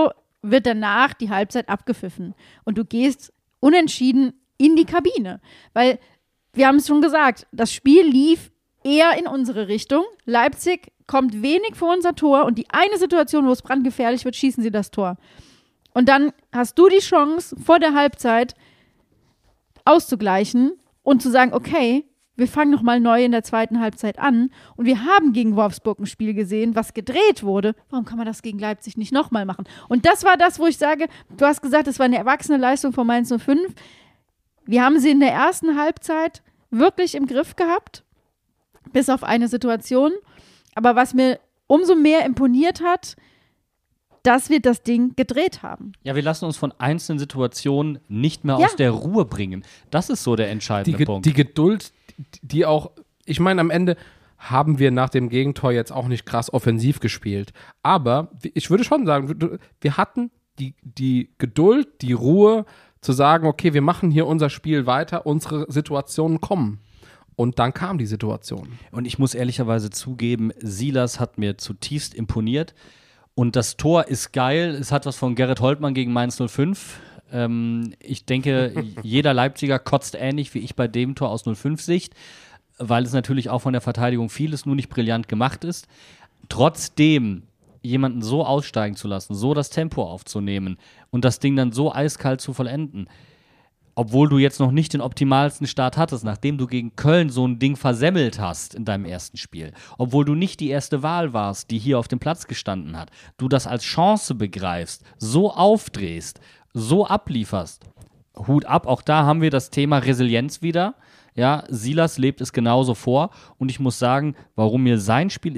wird danach die Halbzeit abgepfiffen. Und du gehst unentschieden in die Kabine. Weil, wir haben es schon gesagt, das Spiel lief eher in unsere Richtung. Leipzig kommt wenig vor unser Tor und die eine Situation, wo es brandgefährlich wird, schießen sie das Tor. Und dann hast du die Chance, vor der Halbzeit auszugleichen und zu sagen, okay, wir fangen nochmal neu in der zweiten Halbzeit an und wir haben gegen Wolfsburg ein Spiel gesehen, was gedreht wurde. Warum kann man das gegen Leipzig nicht nochmal machen? Und das war das, wo ich sage, du hast gesagt, das war eine erwachsene Leistung von Mainz 05. Wir haben sie in der ersten Halbzeit wirklich im Griff gehabt, bis auf eine Situation. Aber was mir umso mehr imponiert hat, dass wir das Ding gedreht haben. Ja, wir lassen uns von einzelnen Situationen nicht mehr aus der Ruhe bringen. Das ist so der entscheidende Punkt. Die Geduld, die auch, ich meine, am Ende haben wir nach dem Gegentor jetzt auch nicht krass offensiv gespielt. Aber ich würde schon sagen, wir hatten die Geduld, die Ruhe zu sagen, okay, wir machen hier unser Spiel weiter, unsere Situationen kommen. Und dann kam die Situation. Und ich muss ehrlicherweise zugeben, Silas hat mir zutiefst imponiert. Und das Tor ist geil. Es hat was von Gerrit Holtmann gegen Mainz 05. Ich denke, jeder Leipziger kotzt ähnlich wie ich bei dem Tor aus 05-Sicht, weil es natürlich auch von der Verteidigung vieles nur nicht brillant gemacht ist. Trotzdem jemanden so aussteigen zu lassen, so das Tempo aufzunehmen und das Ding dann so eiskalt zu vollenden, obwohl du jetzt noch nicht den optimalsten Start hattest, nachdem du gegen Köln so ein Ding versemmelt hast in deinem ersten Spiel, obwohl du nicht die erste Wahl warst, die hier auf dem Platz gestanden hat, du das als Chance begreifst, so aufdrehst, so ablieferst. Hut ab, auch da haben wir das Thema Resilienz wieder. Ja, Silas lebt es genauso vor und ich muss sagen, warum mir sein Spiel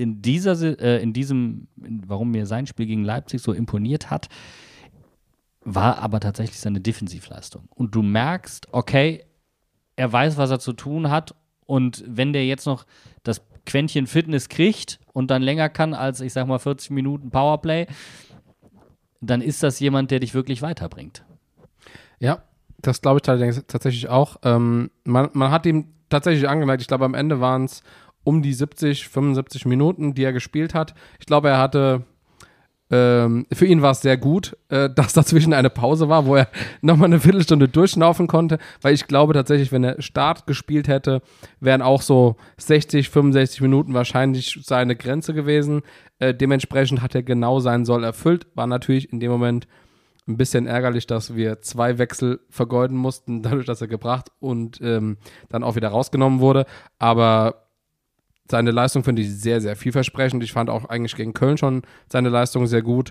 warum mir sein Spiel gegen Leipzig so imponiert hat, war aber tatsächlich seine Defensivleistung. Und du merkst, okay, er weiß, was er zu tun hat und wenn der jetzt noch das Quäntchen Fitness kriegt und dann länger kann als, ich sag mal, 40 Minuten Powerplay, dann ist das jemand, der dich wirklich weiterbringt. Ja, das glaube ich tatsächlich auch. Man hat ihm tatsächlich angemerkt, ich glaube am Ende waren es um die 70, 75 Minuten, die er gespielt hat. Ich glaube, er hatte für ihn war es sehr gut, dass dazwischen eine Pause war, wo er nochmal eine Viertelstunde durchschnaufen konnte, weil ich glaube tatsächlich, wenn er Start gespielt hätte, wären auch so 60, 65 Minuten wahrscheinlich seine Grenze gewesen. Dementsprechend hat er genau seinen Soll erfüllt. War natürlich in dem Moment ein bisschen ärgerlich, dass wir 2 Wechsel vergeuden mussten, dadurch, dass er gebracht und dann auch wieder rausgenommen wurde. Aber seine Leistung finde ich sehr, sehr vielversprechend. Ich fand auch eigentlich gegen Köln schon seine Leistung sehr gut.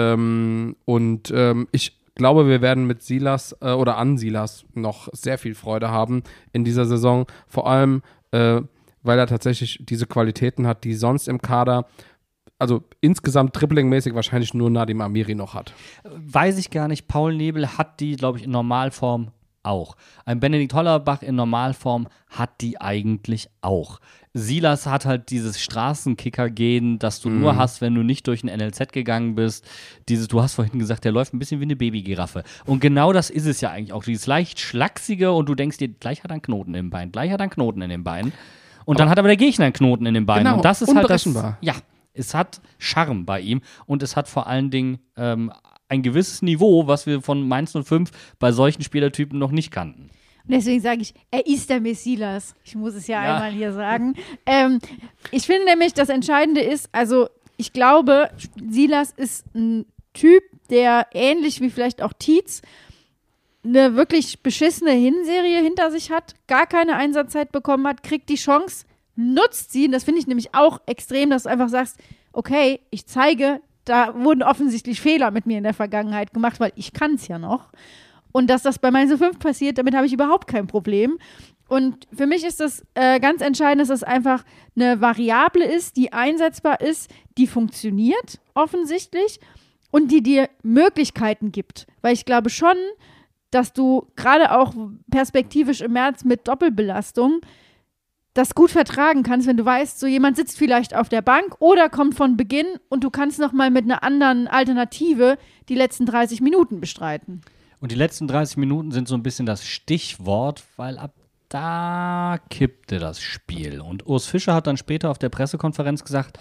Ich glaube, wir werden mit Silas oder an Silas noch sehr viel Freude haben in dieser Saison. Vor allem, weil er tatsächlich diese Qualitäten hat, die sonst im Kader, also insgesamt dribbling-mäßig wahrscheinlich nur Nadim Amiri noch hat. Weiß ich gar nicht. Paul Nebel hat die, glaube ich, in Normalform auch. Ein Benedikt Hollerbach in Normalform hat die eigentlich auch. Silas hat halt dieses Straßenkicker-Gen, das du nur hast, wenn du nicht durch ein NLZ gegangen bist. Du hast vorhin gesagt, der läuft ein bisschen wie eine Babygiraffe. Und genau das ist es ja eigentlich auch. Dieses leicht schlachsige und du denkst dir, gleich hat er einen Knoten im Bein, gleich hat er einen Knoten in den Beinen. Und dann hat aber der Gegner einen Knoten in den Beinen. Genau, und das ist halt das. Ja, es hat Charme bei ihm und es hat vor allen Dingen ein gewisses Niveau, was wir von Mainz 05 bei solchen Spielertypen noch nicht kannten. Und deswegen sage ich, er ist der Messias. Ich muss es ja einmal hier sagen. Ich finde nämlich, das Entscheidende ist, also ich glaube, Silas ist ein Typ, der ähnlich wie vielleicht auch Tietz eine wirklich beschissene Hinserie hinter sich hat, gar keine Einsatzzeit bekommen hat, kriegt die Chance, nutzt sie. Und das finde ich nämlich auch extrem, dass du einfach sagst, okay, ich zeige, da wurden offensichtlich Fehler mit mir in der Vergangenheit gemacht, weil ich kann es ja noch. Und dass das bei Mainz 05 passiert, damit habe ich überhaupt kein Problem. Und für mich ist das ganz entscheidend, dass das einfach eine Variable ist, die einsetzbar ist, die funktioniert offensichtlich und die dir Möglichkeiten gibt. Weil ich glaube schon, dass du gerade auch perspektivisch im März mit Doppelbelastung das gut vertragen kannst, wenn du weißt, so jemand sitzt vielleicht auf der Bank oder kommt von Beginn und du kannst nochmal mit einer anderen Alternative die letzten 30 Minuten bestreiten. Und die letzten 30 Minuten sind so ein bisschen das Stichwort, weil ab da kippte das Spiel. Und Urs Fischer hat dann später auf der Pressekonferenz gesagt,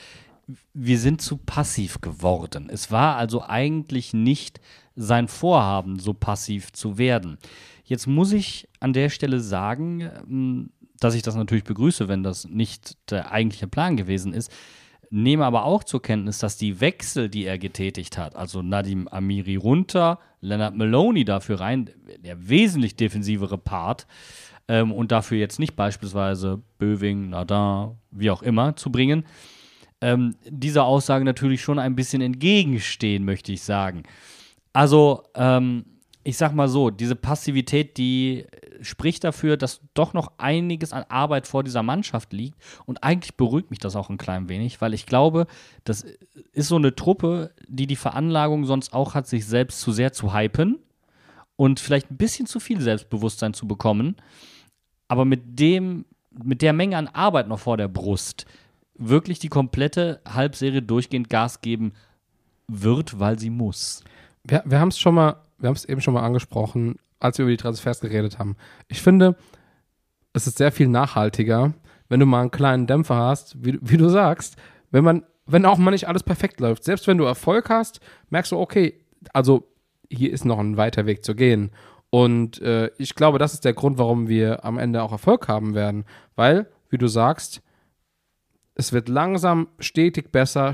wir sind zu passiv geworden. Es war also eigentlich nicht sein Vorhaben, so passiv zu werden. Jetzt muss ich an der Stelle sagen, dass ich das natürlich begrüße, wenn das nicht der eigentliche Plan gewesen ist, nehme aber auch zur Kenntnis, dass die Wechsel, die er getätigt hat, also Nadim Amiri runter, Leonard Maloney dafür rein, der wesentlich defensivere Part, und dafür jetzt nicht beispielsweise Böwing, Nadin, wie auch immer zu bringen, dieser Aussage natürlich schon ein bisschen entgegenstehen, möchte ich sagen. Also, ich sag mal so, diese Passivität, die spricht dafür, dass doch noch einiges an Arbeit vor dieser Mannschaft liegt. Und eigentlich beruhigt mich das auch ein klein wenig, weil ich glaube, das ist so eine Truppe, die Veranlagung sonst auch hat, sich selbst zu sehr zu hypen und vielleicht ein bisschen zu viel Selbstbewusstsein zu bekommen. Aber mit der Menge an Arbeit noch vor der Brust wirklich die komplette Halbserie durchgehend Gas geben wird, weil sie muss. Wir haben es eben schon mal angesprochen, als wir über die Transfers geredet haben. Ich finde, es ist sehr viel nachhaltiger, wenn du mal einen kleinen Dämpfer hast, wie du sagst, wenn auch mal nicht alles perfekt läuft. Selbst wenn du Erfolg hast, merkst du, okay, also hier ist noch ein weiter Weg zu gehen. Und ich glaube, das ist der Grund, warum wir am Ende auch Erfolg haben werden. Weil, wie du sagst, es wird langsam stetig besser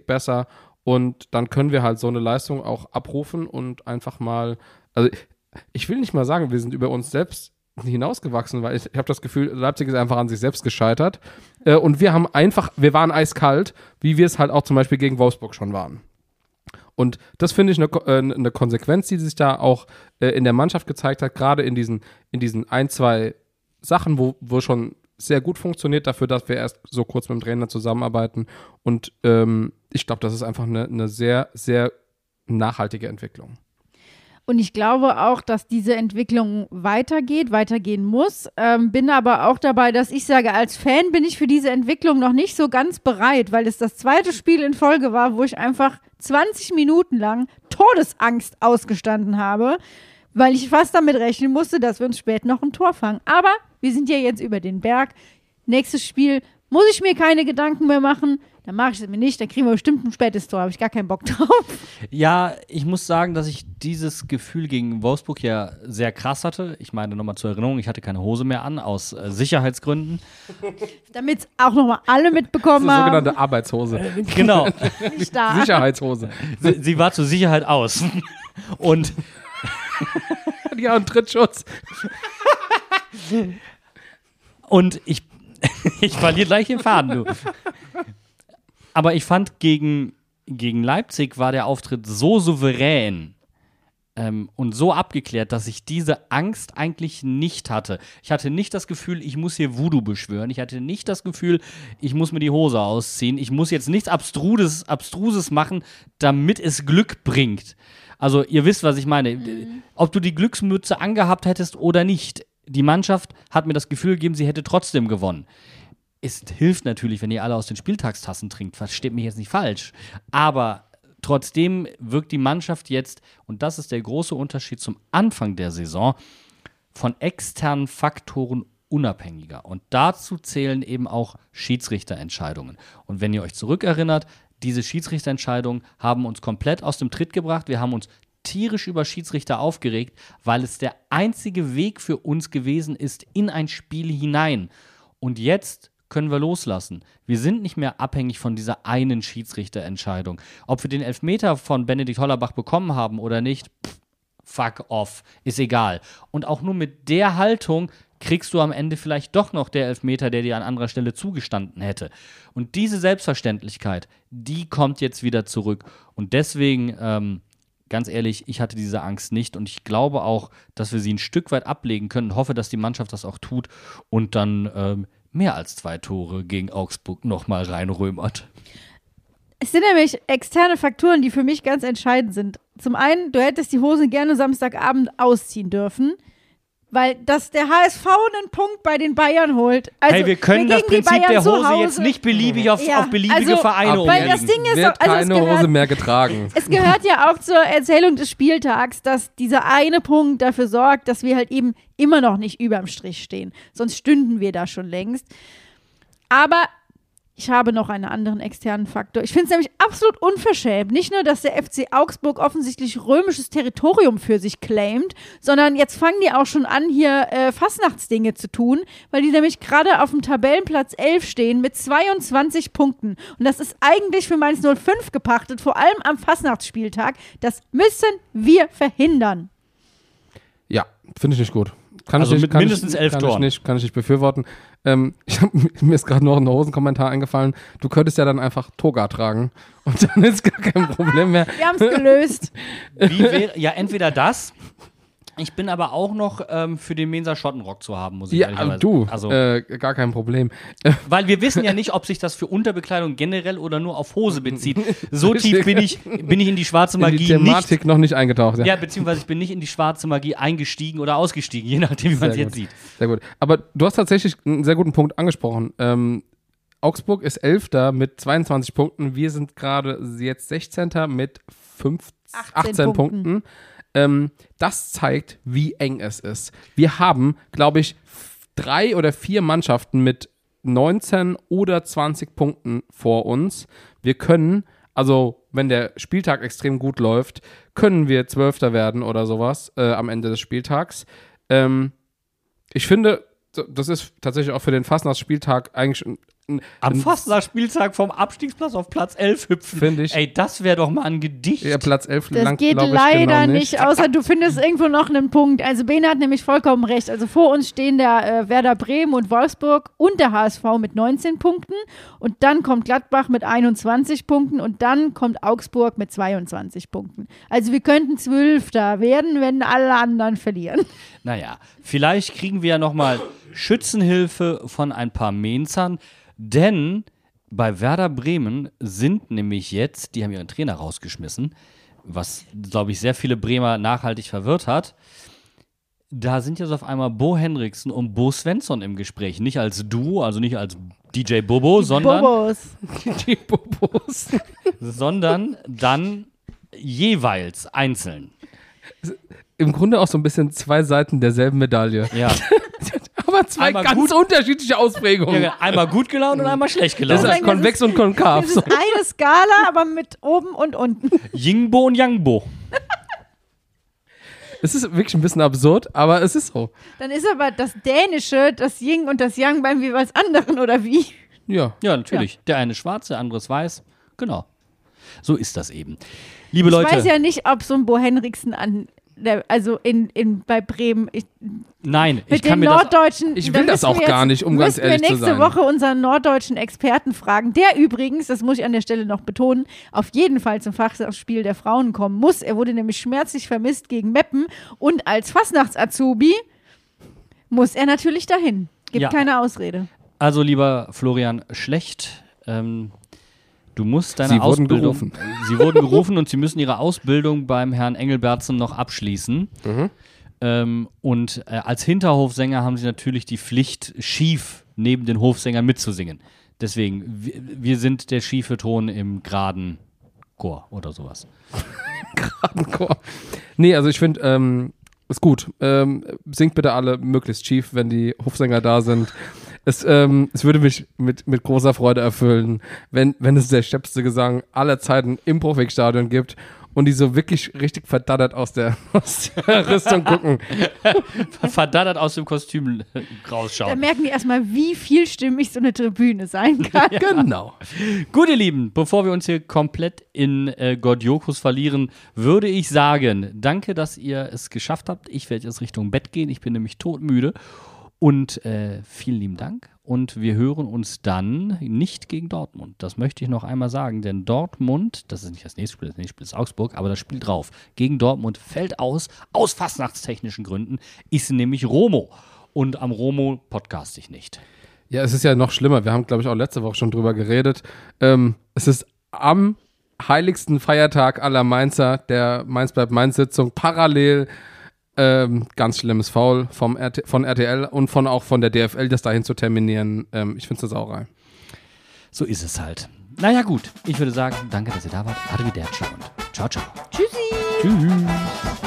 und dann können wir halt so eine Leistung auch abrufen und einfach mal, also ich will nicht mal sagen, wir sind über uns selbst hinausgewachsen, weil ich habe das Gefühl, Leipzig ist einfach an sich selbst gescheitert und wir waren eiskalt, wie wir es halt auch zum Beispiel gegen Wolfsburg schon waren. Und das finde ich eine Konsequenz, die sich da auch in der Mannschaft gezeigt hat, gerade in diesen ein, zwei Sachen, wo schon sehr gut funktioniert, dafür, dass wir erst so kurz mit dem Trainer zusammenarbeiten. Und ich glaube, das ist einfach eine sehr, sehr nachhaltige Entwicklung. Und ich glaube auch, dass diese Entwicklung weitergehen muss. Bin aber auch dabei, dass ich sage, als Fan bin ich für diese Entwicklung noch nicht so ganz bereit, weil es das zweite Spiel in Folge war, wo ich einfach 20 Minuten lang Todesangst ausgestanden habe, weil ich fast damit rechnen musste, dass wir uns später noch ein Tor fangen. Aber wir sind ja jetzt über den Berg. Nächstes Spiel muss ich mir keine Gedanken mehr machen. Dann mache ich es mir nicht, dann kriegen wir bestimmt ein spätes Tor. Habe ich gar keinen Bock drauf. Ja, ich muss sagen, dass ich dieses Gefühl gegen Wolfsburg ja sehr krass hatte. Ich meine, nochmal zur Erinnerung, ich hatte keine Hose mehr an, aus Sicherheitsgründen. Damit es auch nochmal alle mitbekommen Das ist haben. eine sogenannte Arbeitshose. Genau. Nicht da. Sicherheitshose. Sie war zur Sicherheit aus. Und Ja, und Trittschutz. Und ich verliere gleich den Faden, du. Aber ich fand, gegen Leipzig war der Auftritt so souverän und so abgeklärt, dass ich diese Angst eigentlich nicht hatte. Ich hatte nicht das Gefühl, ich muss hier Voodoo beschwören. Ich hatte nicht das Gefühl, ich muss mir die Hose ausziehen. Ich muss jetzt nichts Abstruses machen, damit es Glück bringt. Also ihr wisst, was ich meine. Ob du die Glücksmütze angehabt hättest oder nicht. Die Mannschaft hat mir das Gefühl gegeben, sie hätte trotzdem gewonnen. Es hilft natürlich, wenn ihr alle aus den Spieltagstassen trinkt. Versteht mich jetzt nicht falsch. Aber trotzdem wirkt die Mannschaft jetzt, und das ist der große Unterschied zum Anfang der Saison, von externen Faktoren unabhängiger. Und dazu zählen eben auch Schiedsrichterentscheidungen. Und wenn ihr euch zurückerinnert, diese Schiedsrichterentscheidungen haben uns komplett aus dem Tritt gebracht. Wir haben uns tierisch über Schiedsrichter aufgeregt, weil es der einzige Weg für uns gewesen ist in ein Spiel hinein. Und jetzt können wir loslassen. Wir sind nicht mehr abhängig von dieser einen Schiedsrichterentscheidung. Ob wir den Elfmeter von Benedikt Hollerbach bekommen haben oder nicht, fuck off, ist egal. Und auch nur mit der Haltung kriegst du am Ende vielleicht doch noch der Elfmeter, der dir an anderer Stelle zugestanden hätte. Und diese Selbstverständlichkeit, die kommt jetzt wieder zurück. Und deswegen, ganz ehrlich, ich hatte diese Angst nicht und ich glaube auch, dass wir sie ein Stück weit ablegen können. Hoffe, dass die Mannschaft das auch tut und dann mehr als 2 Tore gegen Augsburg nochmal reinrömert. Es sind nämlich externe Faktoren, die für mich ganz entscheidend sind. Zum einen, du hättest die Hose gerne Samstagabend ausziehen dürfen, weil dass der HSV einen Punkt bei den Bayern holt. Also, hey, wir können das Prinzip der Hose jetzt nicht beliebig auf beliebige Vereine weil umlegen. das Ding ist, Wird keine Hose mehr getragen. Es gehört ja auch zur Erzählung des Spieltags, dass dieser eine Punkt dafür sorgt, dass wir halt eben immer noch nicht überm Strich stehen. Sonst stünden wir da schon längst. Aber Ich habe noch einen anderen externen Faktor. Ich finde es nämlich absolut unverschämt. Nicht nur, dass der FC Augsburg offensichtlich römisches Territorium für sich claimt, sondern jetzt fangen die auch schon an, hier Fastnachtsdinge zu tun, weil die nämlich gerade auf dem Tabellenplatz 11 stehen mit 22 Punkten. Und das ist eigentlich für Mainz 05 gepachtet, vor allem am Fastnachtsspieltag. Das müssen wir verhindern. Ja, finde ich nicht gut. Kann Also ich nicht, mit mindestens 11 Toren. Kann ich nicht befürworten. Mir ist gerade noch ein Hosenkommentar eingefallen. Du könntest ja dann einfach Toga tragen und dann ist gar kein Problem mehr. Wir haben es gelöst. Ja, entweder das. Ich bin aber auch noch für den Mensa Schottenrock zu haben, muss ich Ja, ehrlicherweise. du, Also, gar kein Problem. weil wir wissen ja nicht, ob sich das für Unterbekleidung generell oder nur auf Hose bezieht. So tief bin ich in die schwarze In Magie die Thematik noch nicht eingetaucht. Ja, beziehungsweise ich bin nicht in die schwarze Magie eingestiegen oder ausgestiegen, je nachdem, wie man es jetzt sieht. Sehr gut. Aber du hast tatsächlich einen sehr guten Punkt angesprochen. Augsburg ist 11. mit 22 Punkten. Wir sind gerade jetzt 16. mit 18 Punkten. Das zeigt, wie eng es ist. Wir haben, glaube ich, 3 oder 4 Mannschaften mit 19 oder 20 Punkten vor uns. Wir können, also wenn der Spieltag extrem gut läuft, können wir 12. werden oder sowas am Ende des Spieltags. Ich finde, das ist tatsächlich auch für den Fastnachtsspieltag eigentlich Am Fastnachtsspieltag vom Abstiegsplatz auf Platz 11 hüpfen. Finde ich. Ey, das wäre doch mal ein Gedicht. Ja, Platz 11 Das langt, geht glaub ich, leider genau nicht, außer du findest irgendwo noch einen Punkt. Also Bene hat nämlich vollkommen recht. Also vor uns stehen der Werder Bremen und Wolfsburg und der HSV mit 19 Punkten. Und dann kommt Gladbach mit 21 Punkten und dann kommt Augsburg mit 22 Punkten. Also wir könnten 12. werden, wenn alle anderen verlieren. Naja, vielleicht kriegen wir ja nochmal Schützenhilfe von ein paar Mainzern, denn bei Werder Bremen sind nämlich jetzt, die haben ihren Trainer rausgeschmissen, was, glaube ich, sehr viele Bremer nachhaltig verwirrt hat. Da sind jetzt auf einmal Bo Henriksen und Bo Svensson im Gespräch. Nicht als Duo, also nicht als DJ Bobo, sondern Die Bobos. sondern dann jeweils einzeln. Im Grunde auch so ein bisschen 2 Seiten derselben Medaille. Ja. Aber 2 Einmal ganz gut- unterschiedliche Ausprägungen. Ja, einmal gut gelaunt und einmal schlecht Das gelaunt. ist konvex und konkav. Das ist eine Skala, aber mit oben und unten. Yingbo und Yangbo. Es ist wirklich ein bisschen absurd, aber es ist so. Dann ist aber das Dänische, das Yin und das Yang beim jeweils anderen, oder wie? Ja. Ja, natürlich. Der eine ist schwarz, der andere ist weiß. Genau. So ist das eben. Liebe Leute. Ich weiß ja nicht, ob so ein Bo Henriksen bei Bremen. Nein, ich Mit kann den mir das. Norddeutschen. Ich da will das müssen auch wir gar nicht, um ganz ehrlich zu müssen wir sein. nächste Woche unseren norddeutschen Experten fragen, der übrigens, das muss ich an der Stelle noch betonen, auf jeden Fall zum Fachspiel der Frauen kommen muss. Er wurde nämlich schmerzlich vermisst gegen Meppen und als Fastnachts-Azubi muss er natürlich dahin. Gibt Ja. keine Ausrede. Also, lieber Florian Schlecht, du musst deine Sie wurden Ausbildung. gerufen. Sie wurden gerufen und sie müssen ihre Ausbildung beim Herrn Engelbertsen noch abschließen. Und als Hinterhofsänger haben sie natürlich die Pflicht, schief neben den Hofsängern mitzusingen. Deswegen, wir sind der schiefe Ton im geraden Chor oder sowas. Hardcore. Nee, also ich finde, ist gut. Singt bitte alle möglichst schief, wenn die Hofsänger da sind. Es würde mich mit großer Freude erfüllen, wenn es der schäbste Gesang aller Zeiten im Profikstadion gibt und die so wirklich richtig verdattert aus der Rüstung gucken. Verdattert aus dem Kostüm Da rausschauen. merken die erstmal, wie vielstimmig so eine Tribüne sein kann. Genau. Gut, ihr Lieben, bevor wir uns hier komplett in Gordiokus verlieren, würde ich sagen, danke, dass ihr es geschafft habt. Ich werde jetzt Richtung Bett gehen. Ich bin nämlich todmüde. Und vielen lieben Dank. Und wir hören uns dann nicht gegen Dortmund. Das möchte ich noch einmal sagen. Denn Dortmund, das ist nicht das nächste Spiel ist Augsburg, aber das Spiel drauf. Gegen Dortmund fällt aus fastnachtstechnischen Gründen, ist nämlich Romo. Und am Romo podcaste ich nicht. Ja, es ist ja noch schlimmer. Wir haben, glaube ich, auch letzte Woche schon drüber geredet. Es ist am heiligsten Feiertag aller Mainzer, der Mainz bleibt Mainz-Sitzung, parallel ganz schlimmes Foul von RTL und auch von der DFL, das dahin zu terminieren. Ich finde es eine Sauerei. So ist es halt. Naja, gut. Ich würde sagen, danke, dass ihr da wart. Arrivederci und ciao, ciao. Tschüssi. Tschüss.